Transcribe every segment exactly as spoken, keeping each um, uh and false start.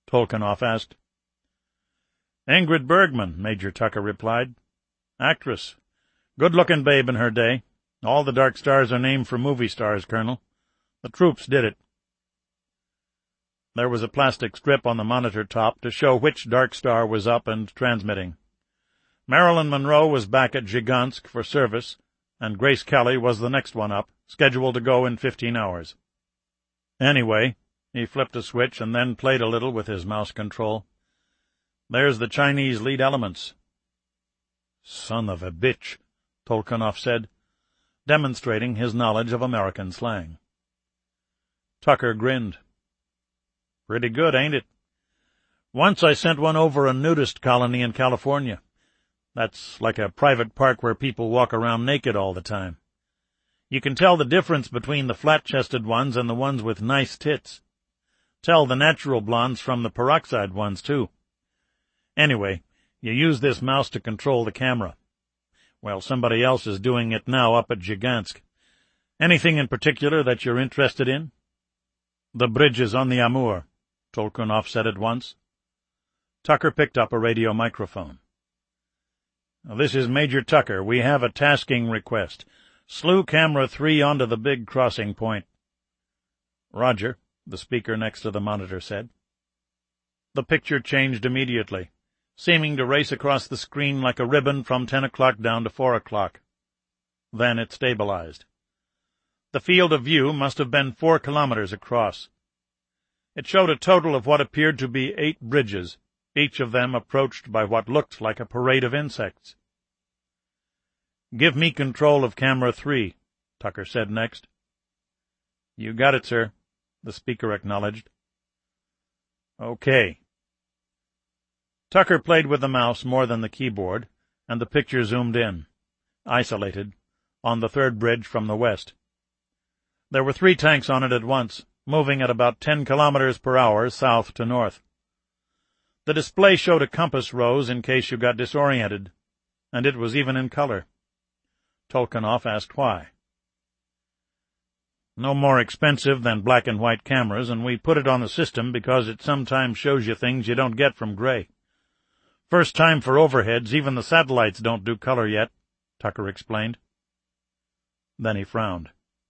Tolkanoff asked. Ingrid Bergman, Major Tucker replied. Actress. Good-looking babe in her day. All the Dark Stars are named for movie stars, Colonel. The troops did it. There was a plastic strip on the monitor top to show which Dark Star was up and transmitting. Marilyn Monroe was back at Gigantsk for service, and Grace Kelly was the next one up, scheduled to go in fifteen hours. Anyway, he flipped a switch and then played a little with his mouse control. There's the Chinese lead elements. Son of a bitch, Tolkanoff said, demonstrating his knowledge of American slang. Tucker grinned. Pretty good, ain't it? Once I sent one over a nudist colony in California. That's like a private park where people walk around naked all the time. You can tell the difference between the flat-chested ones and the ones with nice tits. Tell the natural blondes from the peroxide ones, too. Anyway, you use this mouse to control the camera. Well, somebody else is doing it now up at Gigantsk. Anything in particular that you're interested in? The bridges on the Amur, Tolkanoff said at once. Tucker picked up a radio microphone. This is Major Tucker. We have a tasking request. Slew camera three onto the big crossing point. Roger, the speaker next to the monitor said. The picture changed immediately, seeming to race across the screen like a ribbon from ten o'clock down to four o'clock. Then it stabilized. The field of view must have been four kilometers across. It showed a total of what appeared to be eight bridges, each of them approached by what looked like a parade of insects. Give me control of camera three, Tucker said next. You got it, sir, the speaker acknowledged. Okay. Tucker played with the mouse more than the keyboard, and the picture zoomed in, isolated, on the third bridge from the west. There were three tanks on it at once, moving at about ten kilometers per hour south to north. The display showed a compass rose in case you got disoriented, and it was even in color. Tolkanoff asked why. No more expensive than black and white cameras, and we put it on the system because it sometimes shows you things you don't get from gray. First time for overheads, even the satellites don't do color yet, Tucker explained. Then he frowned.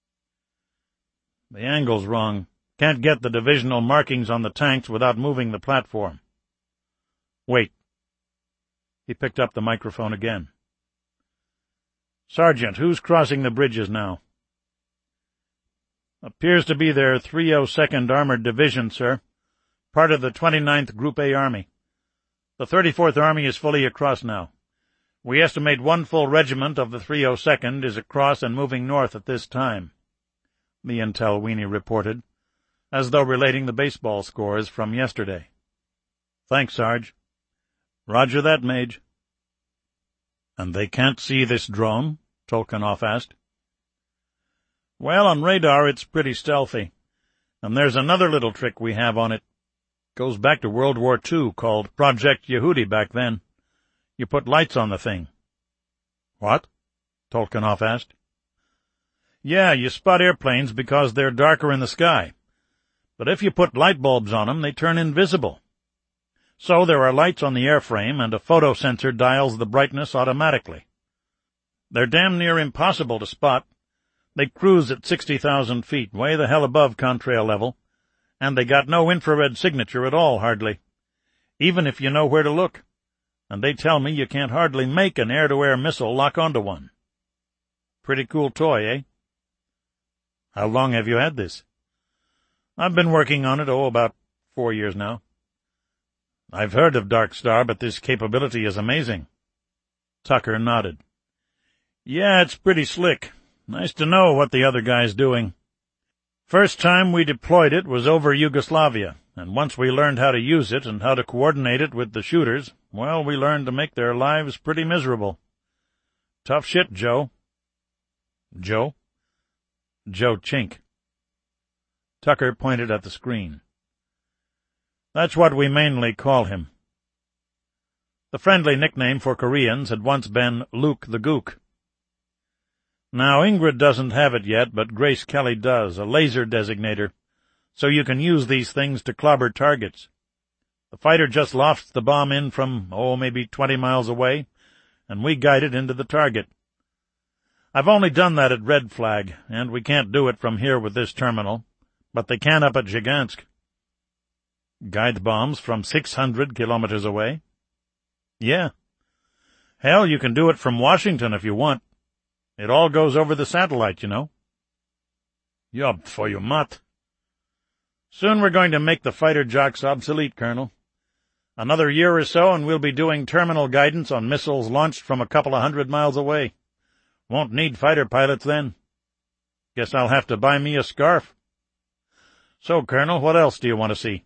The angle's wrong. Can't get the divisional markings on the tanks without moving the platform. Wait. He picked up the microphone again. Sergeant, who's crossing the bridges now? Appears to be their three oh second Armored Division, sir. Part of the twenty-ninth Group A Army. The thirty-fourth Army is fully across now. We estimate one full regiment of the three oh second is across and moving north at this time, the intel weenie reported, as though relating the baseball scores from yesterday. Thanks, Sarge. Roger that, Mage. And they can't see this drone? Tolkanoff asked. Well, on radar it's pretty stealthy. And there's another little trick we have on it. Goes back to World War Two, called Project Yehudi back then. You put lights on the thing. What? Tolkanoff asked. Yeah, you spot airplanes because they're darker in the sky. But if you put light bulbs on them, they turn invisible. So there are lights on the airframe, and a photosensor dials the brightness automatically. They're damn near impossible to spot. They cruise at sixty thousand feet, way the hell above contrail level, and they got no infrared signature at all, hardly, even if you know where to look. And they tell me you can't hardly make an air-to-air missile lock onto one. Pretty cool toy, eh? How long have you had this? I've been working on it, oh, about four years now. I've heard of Dark Star, but this capability is amazing. Tucker nodded. Yeah, it's pretty slick. Nice to know what the other guy's doing. First time we deployed it was over Yugoslavia, and once we learned how to use it and how to coordinate it with the shooters, well, we learned to make their lives pretty miserable. Tough shit, Joe. Joe? Joe Chink. Tucker pointed at the screen. That's what we mainly call him. The friendly nickname for Koreans had once been Luke the Gook. Now, Ingrid doesn't have it yet, but Grace Kelly does, a laser designator, so you can use these things to clobber targets. The fighter just lofts the bomb in from, oh, maybe twenty miles away, and we guide it into the target. I've only done that at Red Flag, and we can't do it from here with this terminal, but they can up at Gigantsk. Guide bombs from six hundred kilometers away? Yeah. Hell, you can do it from Washington if you want. It all goes over the satellite, you know. Ja, for you mutt. Soon we're going to make the fighter jocks obsolete, Colonel. Another year or so and we'll be doing terminal guidance on missiles launched from a couple of hundred miles away. Won't need fighter pilots then. Guess I'll have to buy me a scarf. So, Colonel, what else do you want to see?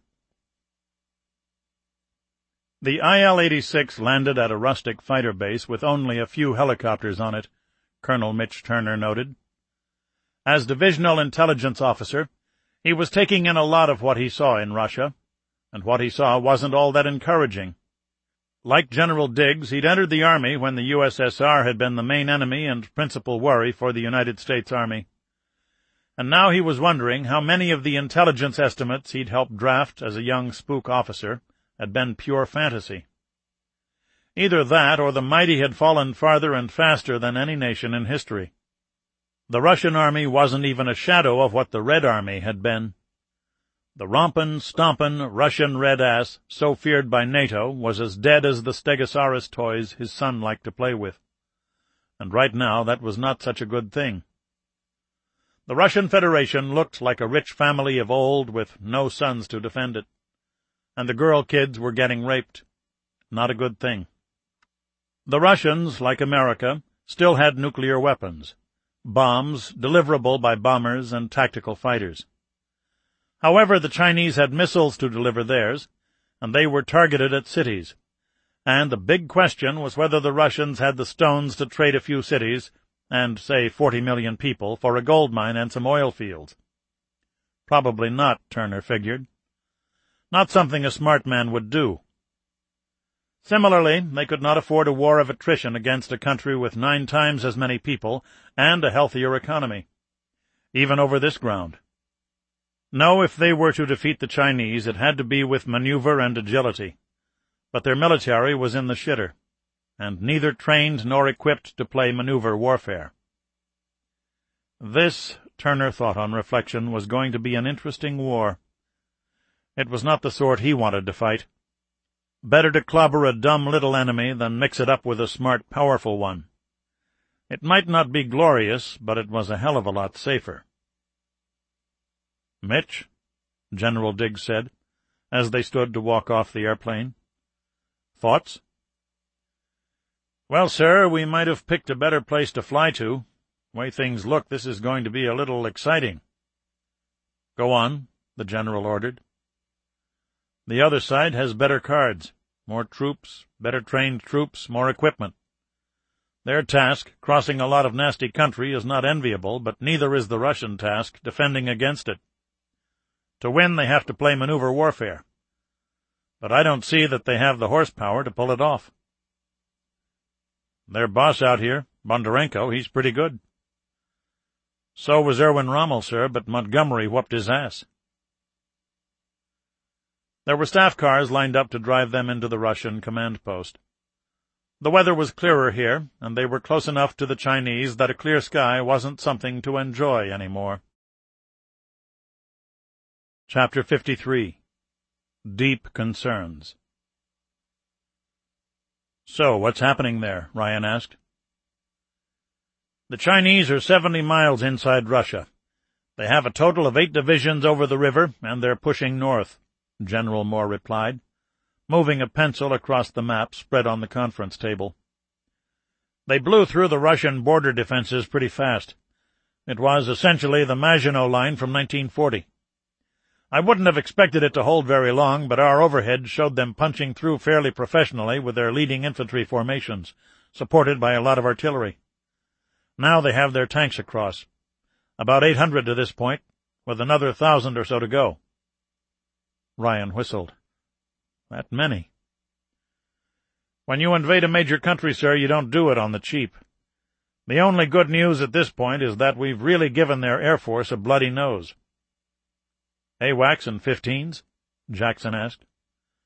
The I L eighty-six landed at a rustic fighter base with only a few helicopters on it, Colonel Mitch Turner noted. As divisional intelligence officer, he was taking in a lot of what he saw in Russia, and what he saw wasn't all that encouraging. Like General Diggs, he'd entered the Army when the U S S R had been the main enemy and principal worry for the United States Army. And now he was wondering how many of the intelligence estimates he'd helped draft as a young spook officer had been pure fantasy. Either that or the mighty had fallen farther and faster than any nation in history. The Russian army wasn't even a shadow of what the Red Army had been. The rompin', stompin' Russian red ass, so feared by NATO, was as dead as the Stegosaurus toys his son liked to play with. And right now that was not such a good thing. The Russian Federation looked like a rich family of old with no sons to defend it. And the girl kids were getting raped. Not a good thing. The Russians, like America, still had nuclear weapons, bombs deliverable by bombers and tactical fighters. However, the Chinese had missiles to deliver theirs, and they were targeted at cities, and the big question was whether the Russians had the stones to trade a few cities, and, say, forty million people, for a gold mine and some oil fields. Probably not, Turner figured. Not something a smart man would do. Similarly, they could not afford a war of attrition against a country with nine times as many people and a healthier economy, even over this ground. No, if they were to defeat the Chinese, it had to be with maneuver and agility. But their military was in the shitter, and neither trained nor equipped to play maneuver warfare. This, Turner thought on reflection, was going to be an interesting war. It was not the sort he wanted to fight. Better to clobber a dumb little enemy than mix it up with a smart, powerful one. It might not be glorious, but it was a hell of a lot safer. "Mitch," General Diggs said, as they stood to walk off the airplane. "Thoughts?" "Well, sir, we might have picked a better place to fly to. The way things look, this is going to be a little exciting." "Go on," the general ordered. "The other side has better cards, more troops, better trained troops, more equipment. Their task, crossing a lot of nasty country, is not enviable, but neither is the Russian task, defending against it. To win, they have to play maneuver warfare. But I don't see that they have the horsepower to pull it off. Their boss out here, Bondarenko, he's pretty good." "So was Erwin Rommel, sir, but Montgomery whooped his ass." There were staff cars lined up to drive them into the Russian command post. The weather was clearer here, and they were close enough to the Chinese that a clear sky wasn't something to enjoy any more. Chapter fifty-three. Deep Concerns. "So, what's happening there?" Ryan asked. "The Chinese are seventy miles inside Russia. They have a total of eight divisions over the river, and they're pushing north," General Moore replied, moving a pencil across the map spread on the conference table. "They blew through the Russian border defenses pretty fast. It was essentially the Maginot Line from nineteen forty. I wouldn't have expected it to hold very long, but our overhead showed them punching through fairly professionally with their leading infantry formations, supported by a lot of artillery. Now they have their tanks across. About eight hundred to this point, with another thousand or so to go." Ryan whistled. "That many." "When you invade a major country, sir, you don't do it on the cheap. The only good news at this point is that we've really given their Air Force a bloody nose." "A WACS and fifteens?" Jackson asked.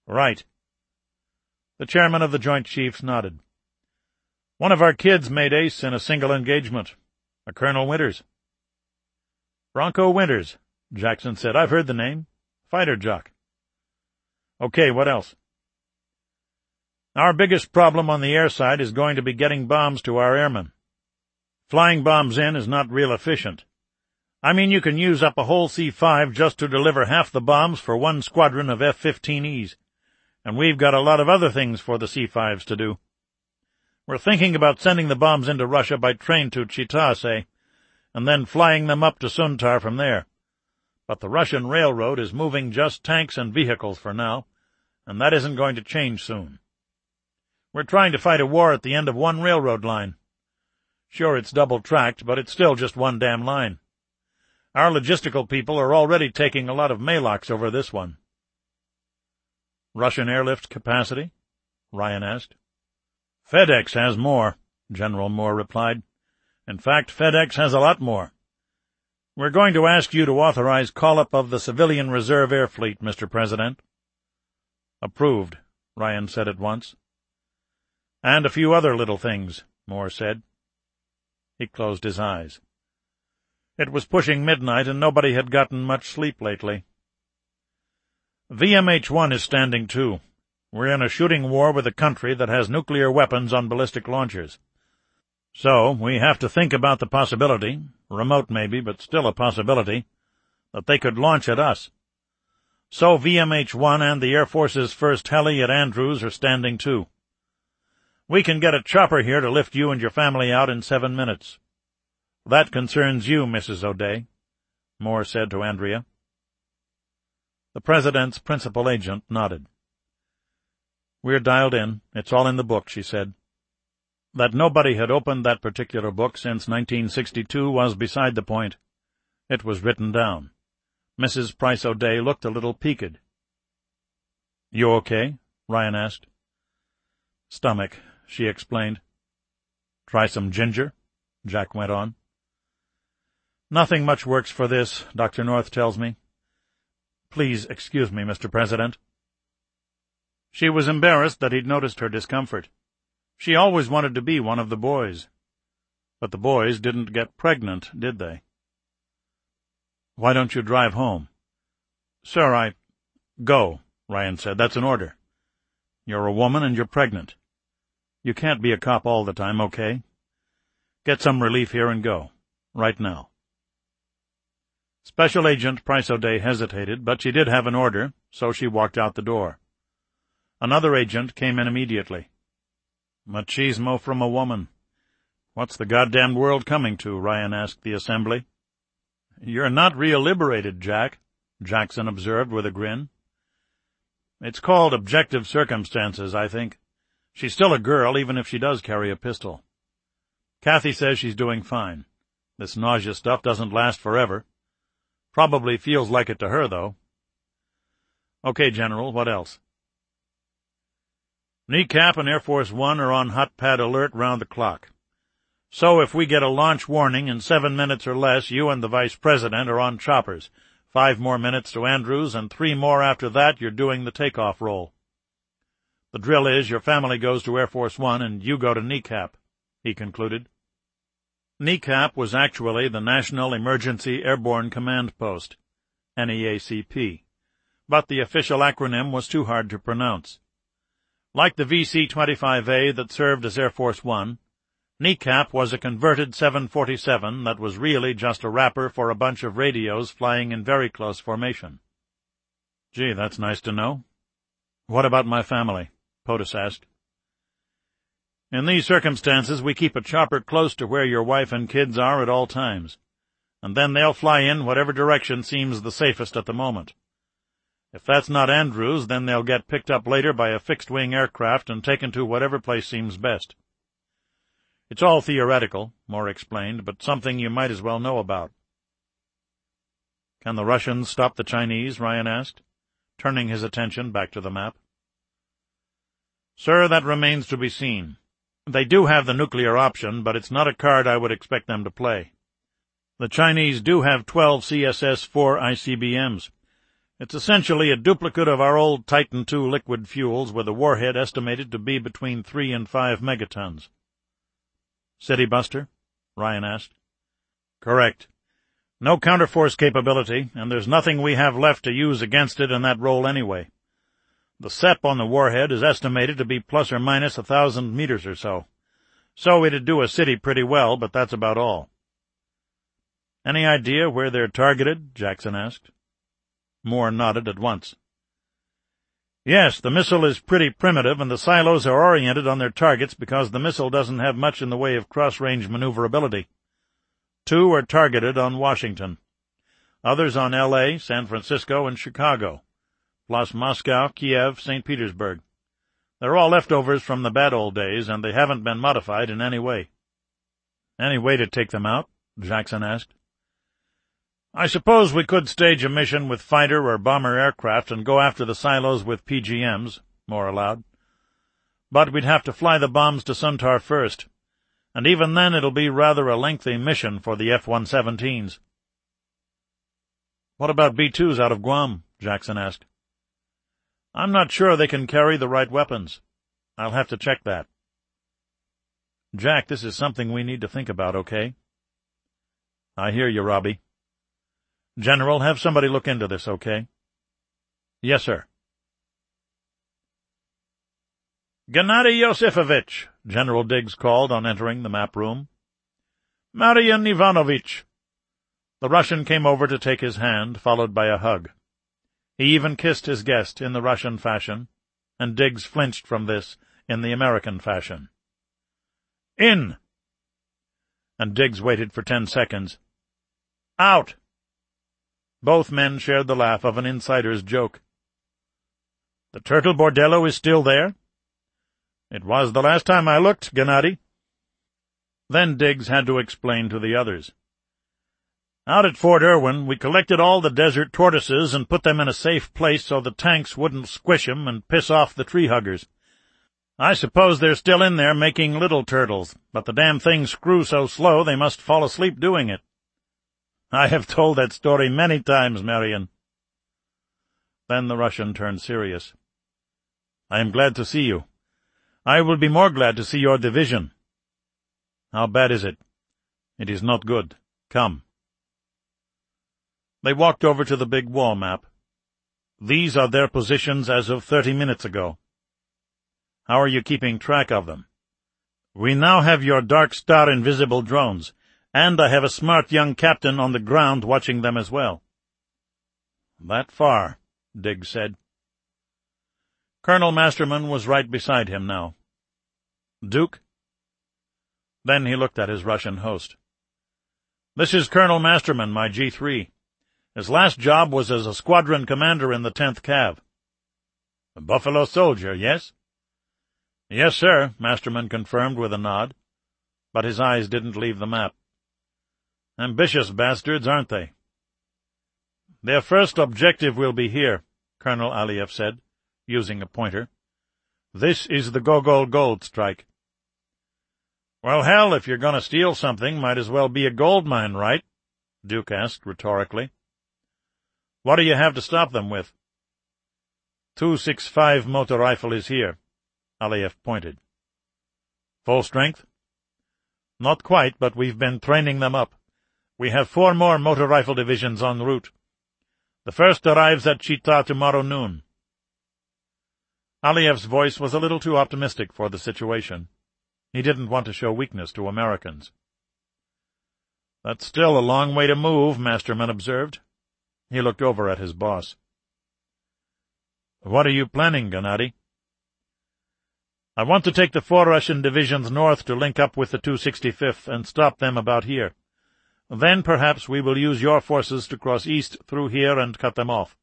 Right. The chairman of the Joint Chiefs nodded. One of our kids made ace in a single engagement, a Colonel Winters. Bronco Winters, Jackson said. I've heard the name. Fighter jock. Okay, what else? Our biggest problem on the air side is going to be getting bombs to our airmen. Flying bombs in is not real efficient. I mean, you can use up a whole C five just to deliver half the bombs for one squadron of F fifteen Es, and we've got a lot of other things for the C fives to do. We're thinking about sending the bombs into Russia by train to Chita, say, and then flying them up to Suntar from there. But the Russian railroad is moving just tanks and vehicles for now, and that isn't going to change soon. We're trying to fight a war at the end of one railroad line. Sure, it's double-tracked, but it's still just one damn line. Our logistical people are already taking a lot of Malox over this one. Russian airlift capacity? Ryan asked. FedEx has more, General Moore replied. In fact, FedEx has a lot more. We're going to ask you to authorize call-up of the Civilian Reserve Air Fleet, Mister President. Approved, Ryan said at once. And a few other little things, Moore said. He closed his eyes. It was pushing midnight, and nobody had gotten much sleep lately. V M H one is standing too. We're in a shooting war with a country that has nuclear weapons on ballistic launchers. So, we have to think about the possibility, remote maybe, but still a possibility, that they could launch at us. So V M H one and the Air Force's first heli at Andrews are standing too. We can get a chopper here to lift you and your family out in seven minutes. That concerns you, Missus O'Day, Moore said to Andrea. The President's principal agent nodded. We're dialed in. It's all in the book, she said. That nobody had opened that particular book since nineteen sixty-two was beside the point. It was written down. Missus Price O'Day looked a little peaked. You okay? Ryan asked. Stomach, she explained. Try some ginger, Jack went on. Nothing much works for this, Doctor North tells me. Please excuse me, Mister President. She was embarrassed that he'd noticed her discomfort. She always wanted to be one of the boys. But the boys didn't get pregnant, did they? Why don't you drive home? Sir, I... Go, Ryan said. That's an order. You're a woman and you're pregnant. You can't be a cop all the time, okay? Get some relief here and go. Right now. Special Agent Price O'Day hesitated, but she did have an order, so she walked out the door. Another agent came in immediately. Machismo from a woman. What's the goddamn world coming to? Ryan asked the assembly. You're not real liberated, Jack, Jackson observed with a grin. It's called objective circumstances, I think. She's still a girl, even if she does carry a pistol. Kathy says she's doing fine. This nausea stuff doesn't last forever. Probably feels like it to her, though. Okay, General, what else? NECAP and Air Force One are on hot pad alert round the clock. So if we get a launch warning in seven minutes or less, you and the Vice President are on choppers. Five more minutes to Andrews, and three more after that you're doing the takeoff roll. The drill is your family goes to Air Force One and you go to NECAP, he concluded. NECAP was actually the National Emergency Airborne Command Post, N E A C P, but the official acronym was too hard to pronounce. Like the V C twenty-five A that served as Air Force One, NECAP was a converted seven forty-seven that was really just a wrapper for a bunch of radios flying in very close formation. Gee, that's nice to know. What about my family? POTUS asked. In these circumstances, we keep a chopper close to where your wife and kids are at all times, and then they'll fly in whatever direction seems the safest at the moment. If that's not Andrews, then they'll get picked up later by a fixed-wing aircraft and taken to whatever place seems best. It's all theoretical, Moore explained, but something you might as well know about. Can the Russians stop the Chinese? Ryan asked, turning his attention back to the map. Sir, that remains to be seen. They do have the nuclear option, but it's not a card I would expect them to play. The Chinese do have twelve C S S four I C B Ms. It's essentially a duplicate of our old Titan two liquid fuels with a warhead estimated to be between three and five megatons. City buster? Ryan asked. Correct. No counterforce capability, and there's nothing we have left to use against it in that role anyway. The S E P on the warhead is estimated to be plus or minus a thousand meters or so. So it'd do a city pretty well, but that's about all. Any idea where they're targeted? Jackson asked. Moore nodded at once. Yes, the missile is pretty primitive, and the silos are oriented on their targets because the missile doesn't have much in the way of cross-range maneuverability. Two are targeted on Washington. Others on L A, San Francisco, and Chicago, plus Moscow, Kiev, Saint Petersburg. They're all leftovers from the bad old days, and they haven't been modified in any way. Any way to take them out? Jackson asked. I suppose we could stage a mission with fighter or bomber aircraft and go after the silos with P G Ms, Moore allowed. But we'd have to fly the bombs to Suntar first, and even then it'll be rather a lengthy mission for the F one seventeens. What about B twos out of Guam? Jackson asked. I'm not sure they can carry the right weapons. I'll have to check that. Jack, this is something we need to think about, okay? I hear you, Robbie. General, have somebody look into this, okay? Yes, sir. Gennady Yosifovich, General Diggs called on entering the map room. Marian Ivanovich. The Russian came over to take his hand, followed by a hug. He even kissed his guest in the Russian fashion, and Diggs flinched from this in the American fashion. In! And Diggs waited for ten seconds. Out! Both men shared the laugh of an insider's joke. The Turtle Bordello is still there? It was the last time I looked, Gennady. Then Diggs had to explain to the others. Out at Fort Irwin, we collected all the desert tortoises and put them in a safe place so the tanks wouldn't squish 'em and piss off the tree huggers. I suppose they're still in there making little turtles, but the damn things screw so slow they must fall asleep doing it. I have told that story many times, Marion. Then the Russian turned serious. I am glad to see you. I will be more glad to see your division. How bad is it? It is not good. Come. They walked over to the big wall map. These are their positions as of thirty minutes ago. How are you keeping track of them? We now have your Dark Star invisible drones, and I have a smart young captain on the ground watching them as well. That far, Diggs said. Colonel Masterman was right beside him now. Duke? Then he looked at his Russian host. This is Colonel Masterman, my G three. His last job was as a squadron commander in the tenth Cav. A Buffalo Soldier, yes? Yes, sir, Masterman confirmed with a nod, but his eyes didn't leave the map. Ambitious bastards, aren't they? Their first objective will be here, Colonel Aliev said, using a pointer. This is the Gogol Gold Strike. Well, hell, if you're going to steal something, might as well be a gold mine, right? Duke asked rhetorically. What do you have to stop them with? two sixty-five motor rifle is here, Aliev pointed. Full strength? Not quite, but we've been training them up. We have four more motor rifle divisions en route. The first arrives at Chita tomorrow noon. Aliev's voice was a little too optimistic for the situation. He didn't want to show weakness to Americans. That's still a long way to move, Masterman observed. He looked over at his boss. What are you planning, Gennady? I want to take the four Russian divisions north to link up with the two sixty-fifth and stop them about here. Then perhaps we will use your forces to cross east through here and cut them off.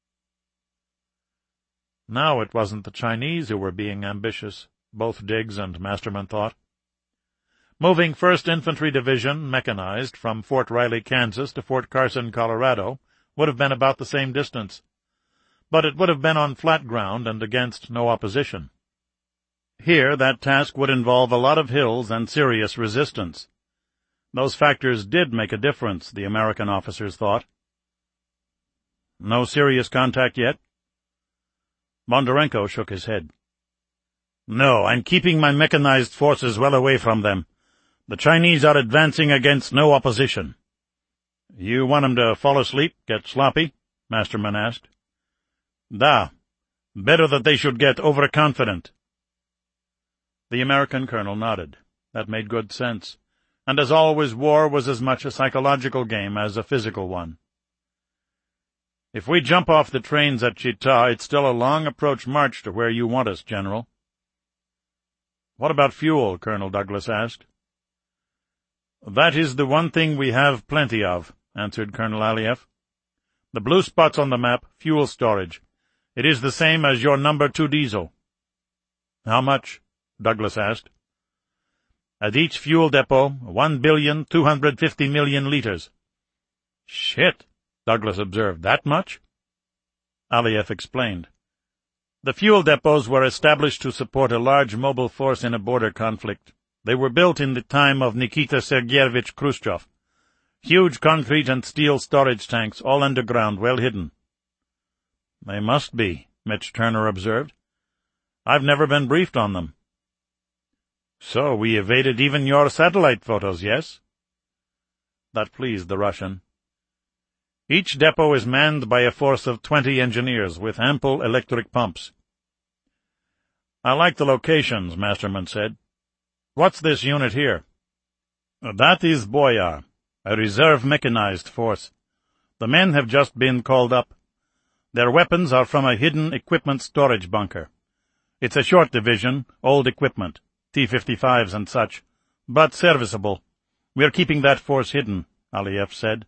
Now it wasn't the Chinese who were being ambitious, both Diggs and Masterman thought. Moving first Infantry Division, mechanized, from Fort Riley, Kansas to Fort Carson, Colorado, would have been about the same distance, but it would have been on flat ground and against no opposition. Here that task would involve a lot of hills and serious resistance. Those factors did make a difference, the American officers thought. No serious contact yet? Bondarenko shook his head. No, I'm keeping my mechanized forces well away from them. The Chinese are advancing against no opposition. You want 'em to fall asleep, get sloppy? Masterman asked. Da. Better that they should get overconfident. The American colonel nodded. That made good sense. And as always, war was as much a psychological game as a physical one. If we jump off the trains at Chita, it's still a long approach march to where you want us, General. What about fuel? Colonel Douglas asked. That is the one thing we have plenty of, answered Colonel Aliev. The blue spots on the map, fuel storage. It is the same as your number two diesel. How much? Douglas asked. At each fuel depot, one billion two hundred fifty million liters. Shit, Douglas observed. That much? Aliev explained. The fuel depots were established to support a large mobile force in a border conflict. They were built in the time of Nikita Sergeyevich Khrushchev. Huge concrete and steel storage tanks, all underground, well hidden. They must be, Mitch Turner observed. I've never been briefed on them. So we evaded even your satellite photos, yes? That pleased the Russian. Each depot is manned by a force of twenty engineers with ample electric pumps. I like the locations, Masterman said. What's this unit here? That is Boyar, a reserve mechanized force. The men have just been called up. Their weapons are from a hidden equipment storage bunker. It's a short division, old equipment, T fifty-fives and such, but serviceable. We're keeping that force hidden, Aliev said.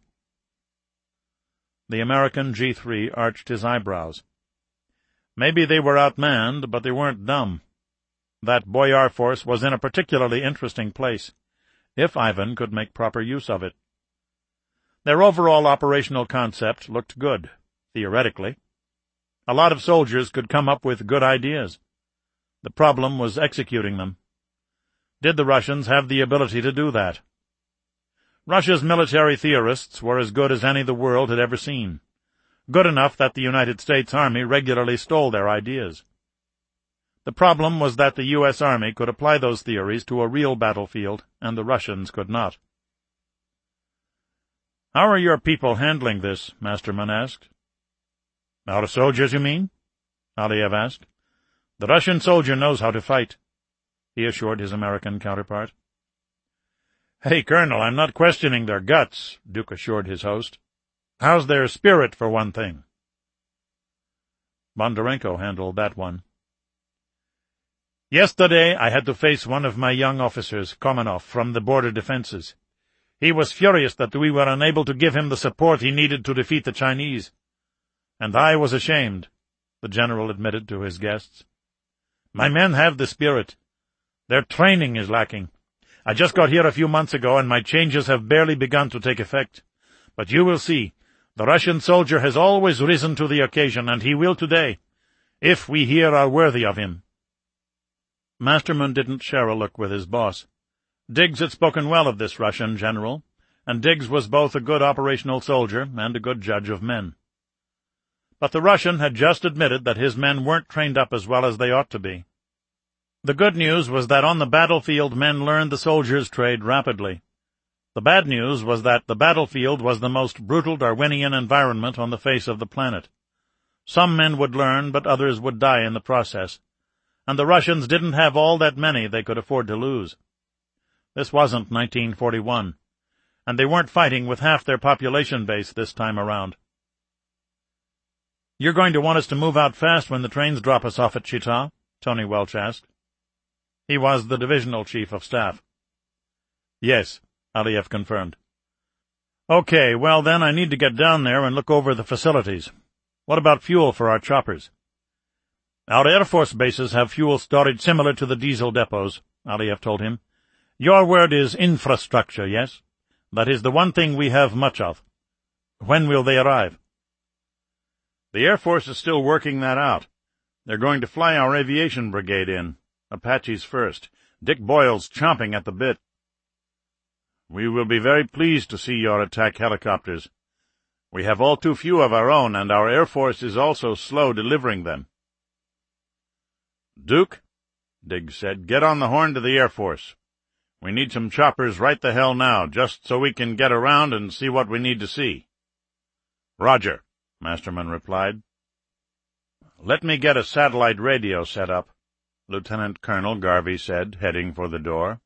The American G three arched his eyebrows. Maybe they were outmanned, but they weren't dumb. That Boyar force was in a particularly interesting place, if Ivan could make proper use of it. Their overall operational concept looked good, theoretically. A lot of soldiers could come up with good ideas. The problem was executing them. Did the Russians have the ability to do that? Russia's military theorists were as good as any the world had ever seen. Good enough that the United States Army regularly stole their ideas. The problem was that the U S Army could apply those theories to a real battlefield, and the Russians could not. How are your people handling this? Masterman asked. Our soldiers, you mean? Aliev asked. The Russian soldier knows how to fight, he assured his American counterpart. Hey, Colonel, I'm not questioning their guts, Duke assured his host. How's their spirit, for one thing? Bondarenko handled that one. Yesterday I had to face one of my young officers, Komenov, from the border defenses. He was furious that we were unable to give him the support he needed to defeat the Chinese. And I was ashamed, the general admitted to his guests. My men have the spirit. Their training is lacking. I just got here a few months ago, and my changes have barely begun to take effect. But you will see, the Russian soldier has always risen to the occasion, and he will today, if we here are worthy of him. Masterman didn't share a look with his boss. Diggs had spoken well of this Russian general, and Diggs was both a good operational soldier and a good judge of men. But the Russian had just admitted that his men weren't trained up as well as they ought to be. The good news was that on the battlefield men learned the soldier's trade rapidly. The bad news was that the battlefield was the most brutal Darwinian environment on the face of the planet. Some men would learn, but others would die in the process. And the Russians didn't have all that many they could afford to lose. This wasn't nineteen forty-one, and they weren't fighting with half their population base this time around. You're going to want us to move out fast when the trains drop us off at Chita? Tony Welch asked. He was the divisional chief of staff. Yes, Aliev confirmed. Okay, well then I need to get down there and look over the facilities. What about fuel for our choppers? Our Air Force bases have fuel storage similar to the diesel depots, Aliev told him. Your word is infrastructure, yes? That is the one thing we have much of. When will they arrive? The Air Force is still working that out. They're going to fly our aviation brigade in. Apaches first. Dick Boyle's chomping at the bit. We will be very pleased to see your attack helicopters. We have all too few of our own, and our Air Force is also slow delivering them." "Duke," Diggs said, "get on the horn to the Air Force. We need some choppers right the hell now, just so we can get around and see what we need to see." "Roger," Masterman replied. "Let me get a satellite radio set up," Lieutenant Colonel Garvey said, heading for the door.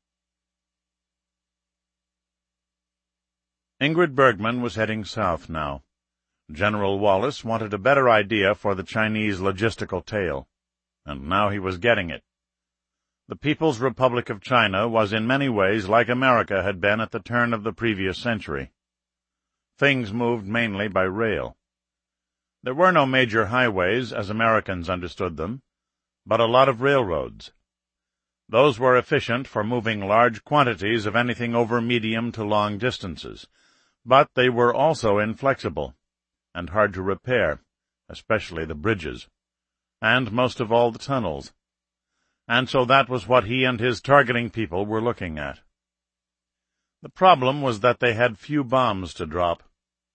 Ingrid Bergman was heading south now. General Wallace wanted a better idea for the Chinese logistical tail, and now he was getting it. The People's Republic of China was in many ways like America had been at the turn of the previous century. Things moved mainly by rail. There were no major highways, as Americans understood them, but a lot of railroads. Those were efficient for moving large quantities of anything over medium to long distances, but they were also inflexible and hard to repair, especially the bridges, and most of all the tunnels. And so that was what he and his targeting people were looking at. The problem was that they had few bombs to drop.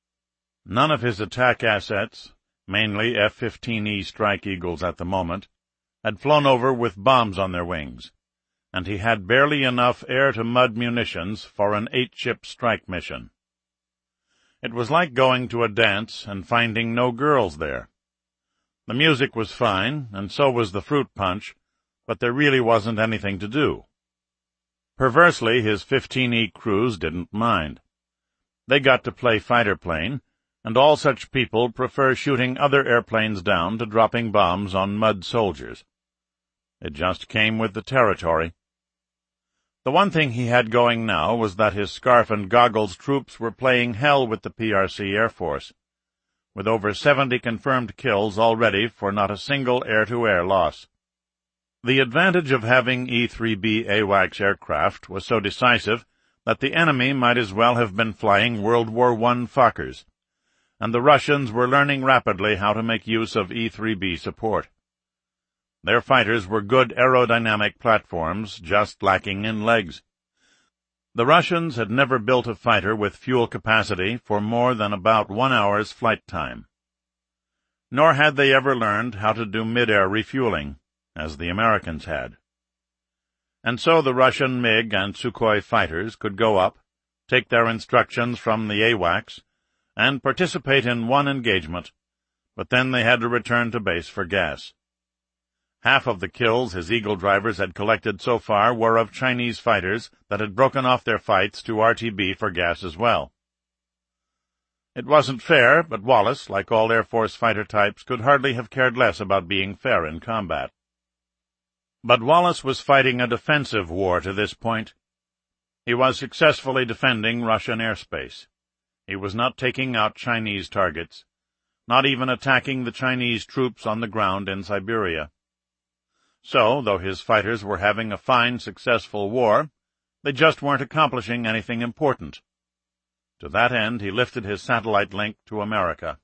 None of his attack assets, mainly F fifteen E Strike Eagles at the moment, had flown over with bombs on their wings, and he had barely enough air-to-mud munitions for an eight-ship strike mission. It was like going to a dance and finding no girls there. The music was fine, and so was the fruit punch, but there really wasn't anything to do. Perversely, his fifteen E crews didn't mind. They got to play fighter plane, and all such people prefer shooting other airplanes down to dropping bombs on mud soldiers. It just came with the territory. The one thing he had going now was that his scarf and goggles troops were playing hell with the P R C Air Force, with over seventy confirmed kills already for not a single air-to-air loss. The advantage of having E three B AWACS aircraft was so decisive that the enemy might as well have been flying World War One Fokkers, and the Russians were learning rapidly how to make use of E three B support. Their fighters were good aerodynamic platforms, just lacking in legs. The Russians had never built a fighter with fuel capacity for more than about one hour's flight time. Nor had they ever learned how to do mid-air refueling, as the Americans had. And so the Russian MiG and Sukhoi fighters could go up, take their instructions from the AWACS, and participate in one engagement, but then they had to return to base for gas. Half of the kills his Eagle drivers had collected so far were of Chinese fighters that had broken off their fights to R T B for gas as well. It wasn't fair, but Wallace, like all Air Force fighter types, could hardly have cared less about being fair in combat. But Wallace was fighting a defensive war to this point. He was successfully defending Russian airspace. He was not taking out Chinese targets, not even attacking the Chinese troops on the ground in Siberia. So, though his fighters were having a fine, successful war, they just weren't accomplishing anything important. To that end, he lifted his satellite link to America.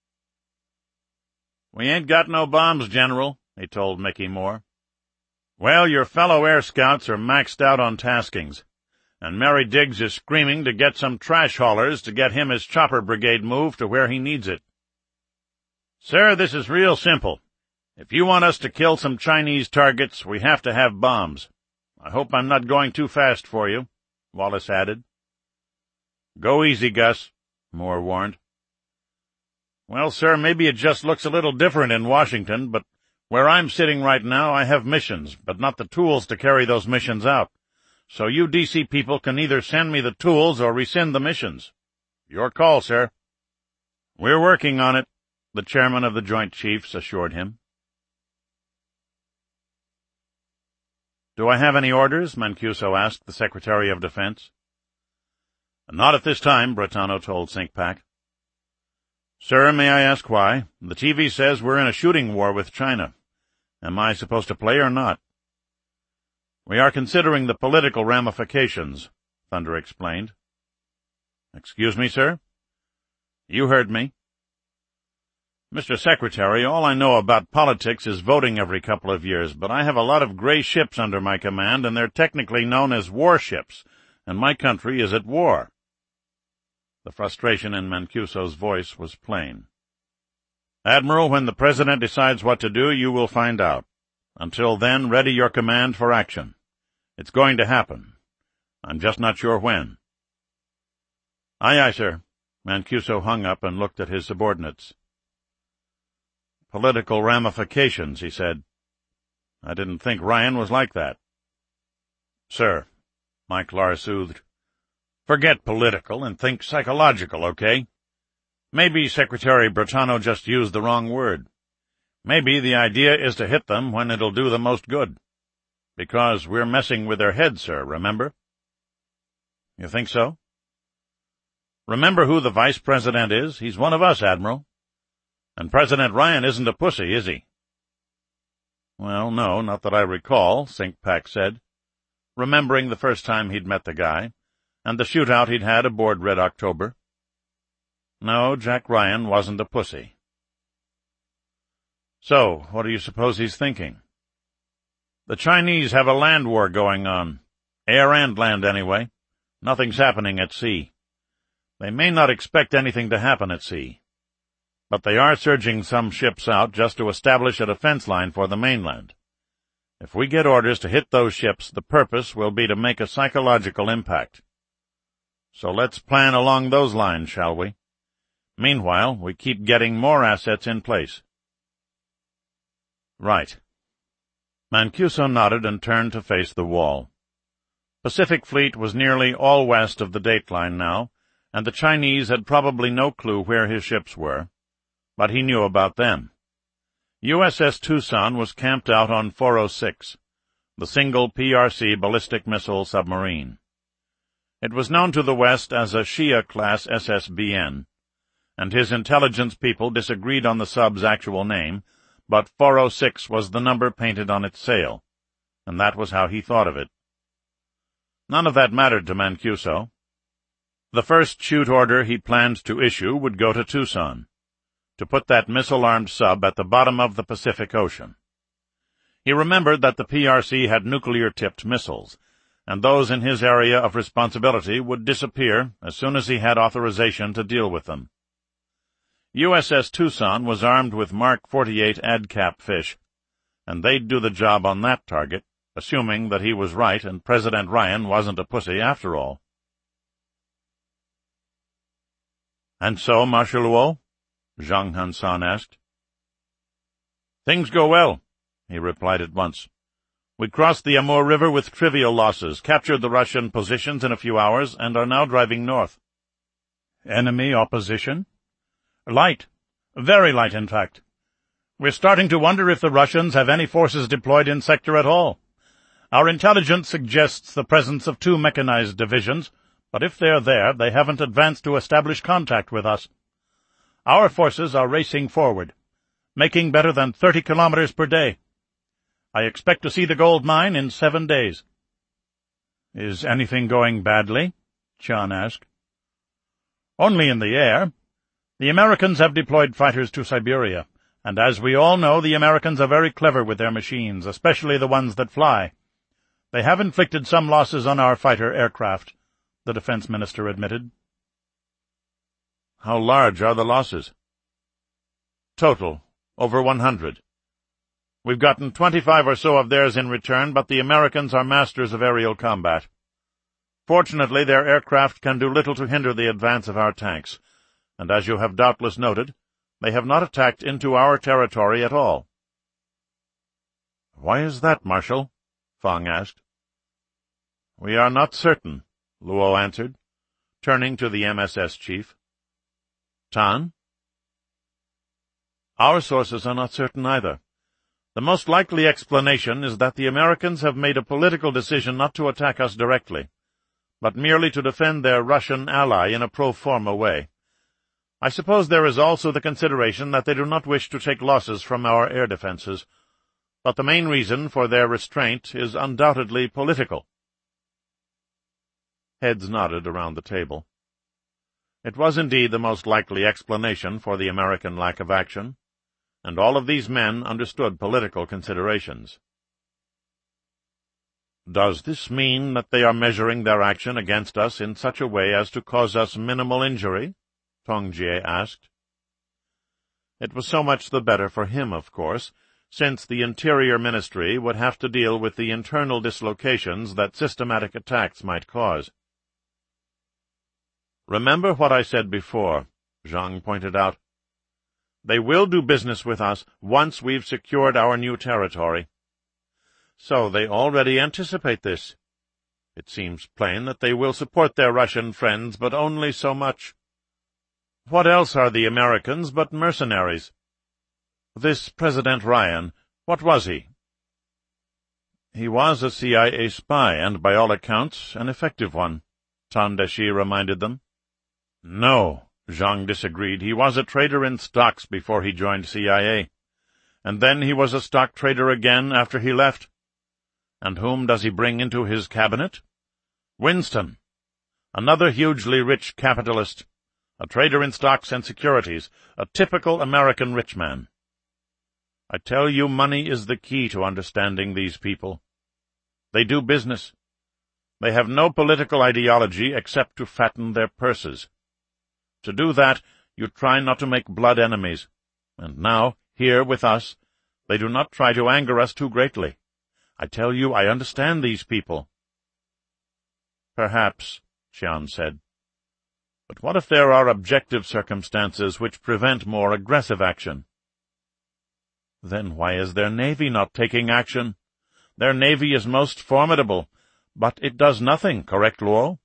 "We ain't got no bombs, General," he told Mickey Moore. "Well, your fellow air scouts are maxed out on taskings, and Mary Diggs is screaming to get some trash haulers to get him his chopper brigade moved to where he needs it." "Sir, this is real simple. If you want us to kill some Chinese targets, we have to have bombs. I hope I'm not going too fast for you," Wallace added. "Go easy, Gus," Moore warned. "Well, sir, maybe it just looks a little different in Washington, but where I'm sitting right now I have missions, but not the tools to carry those missions out. So you D C people can either send me the tools or rescind the missions. Your call, sir." "We're working on it," the chairman of the Joint Chiefs assured him. "Do I have any orders?" Mancuso asked the Secretary of Defense. "Not at this time," Bretano told Sinkpak. "Sir, may I ask why? The T V says we're in a shooting war with China. Am I supposed to play or not?" "We are considering the political ramifications," Thunder explained. "Excuse me, sir?" "You heard me." "Mister Secretary, all I know about politics is voting every couple of years, but I have a lot of gray ships under my command, and they're technically known as warships, and my country is at war." The frustration in Mancuso's voice was plain. "Admiral, when the President decides what to do, you will find out. Until then, ready your command for action. It's going to happen. I'm just not sure when." "Aye, aye, sir." Mancuso hung up and looked at his subordinates. "Political ramifications," he said. "I didn't think Ryan was like that." "Sir," Mike Lahr soothed, "forget political and think psychological, okay? Maybe Secretary Brutano just used the wrong word. Maybe the idea is to hit them when it'll do the most good. Because we're messing with their heads, sir, remember?" "You think so?" "Remember who the Vice President is? He's one of us, Admiral. And President Ryan isn't a pussy, is he?" "Well, no, not that I recall," Sinkpak said, remembering the first time he'd met the guy, and the shootout he'd had aboard Red October. No, Jack Ryan wasn't a pussy. "So, what do you suppose he's thinking?" "The Chinese have a land war going on. Air and land, anyway. Nothing's happening at sea. They may not expect anything to happen at sea. But they are surging some ships out just to establish a defense line for the mainland. If we get orders to hit those ships, the purpose will be to make a psychological impact. So let's plan along those lines, shall we? Meanwhile, we keep getting more assets in place." "Right." Mancuso nodded and turned to face the wall. Pacific Fleet was nearly all west of the dateline now, and the Chinese had probably no clue where his ships were, but he knew about them. U S S Tucson was camped out on four oh six, the single P R C ballistic missile submarine. It was known to the West as a Shia-class S S B N, and his intelligence people disagreed on the sub's actual name, but four oh six was the number painted on its sail, and that was how he thought of it. None of that mattered to Mancuso. The first shoot order he planned to issue would go to Tucson, to put that missile-armed sub at the bottom of the Pacific Ocean. He remembered that the P R C had nuclear-tipped missiles, and those in his area of responsibility would disappear as soon as he had authorization to deal with them. U S S Tucson was armed with Mark forty-eight ADCAP fish, and they'd do the job on that target, assuming that he was right and President Ryan wasn't a pussy after all. "And so, Marshal Luo?" Zhang Hansan asked. "Things go well," he replied at once. "We crossed the Amur River with trivial losses, captured the Russian positions in a few hours, and are now driving north." "Enemy opposition?" "Light. Very light, in fact. We're starting to wonder if the Russians have any forces deployed in sector at all. Our intelligence suggests the presence of two mechanized divisions, but if they're there, they haven't advanced to establish contact with us. Our forces are racing forward, making better than thirty kilometers per day. I expect to see the gold mine in seven days." "Is anything going badly?" Chan asked. "Only in the air. The Americans have deployed fighters to Siberia, and as we all know, the Americans are very clever with their machines, especially the ones that fly. They have inflicted some losses on our fighter aircraft," the defense minister admitted. "How large are the losses?" "Total, over one hundred. We've gotten twenty-five or so of theirs in return, but the Americans are masters of aerial combat. Fortunately, their aircraft can do little to hinder the advance of our tanks, and as you have doubtless noted, they have not attacked into our territory at all." "Why is that, Marshal?" Fang asked. "We are not certain," Luo answered, turning to the M S S chief. "Tan?" "Our sources are not certain either. The most likely explanation is that the Americans have made a political decision not to attack us directly, but merely to defend their Russian ally in a pro forma way. I suppose there is also the consideration that they do not wish to take losses from our air defenses, but the main reason for their restraint is undoubtedly political." Heads nodded around the table. It was indeed the most likely explanation for the American lack of action, and all of these men understood political considerations. Does this mean that they are measuring their action against us in such a way as to cause us minimal injury? Tong Jie asked. It was so much the better for him, of course, since the Interior Ministry would have to deal with the internal dislocations that systematic attacks might cause. Remember what I said before, Zhang pointed out. They will do business with us once we've secured our new territory. So they already anticipate this. It seems plain that they will support their Russian friends, but only so much. What else are the Americans but mercenaries? This President Ryan, what was he? He was a C I A spy, and by all accounts an effective one, Tan Deshi reminded them. No, Zhang disagreed. He was a trader in stocks before he joined C I A, and then he was a stock trader again after he left. And whom does he bring into his cabinet? Winston, another hugely rich capitalist, a trader in stocks and securities, a typical American rich man. I tell you, money is the key to understanding these people. They do business. They have no political ideology except to fatten their purses. To do that, you try not to make blood enemies, and now, here with us, they do not try to anger us too greatly. I tell you, I understand these people. Perhaps, Xian said. But what if there are objective circumstances which prevent more aggressive action? Then why is their navy not taking action? Their navy is most formidable, but it does nothing, correct, Luo?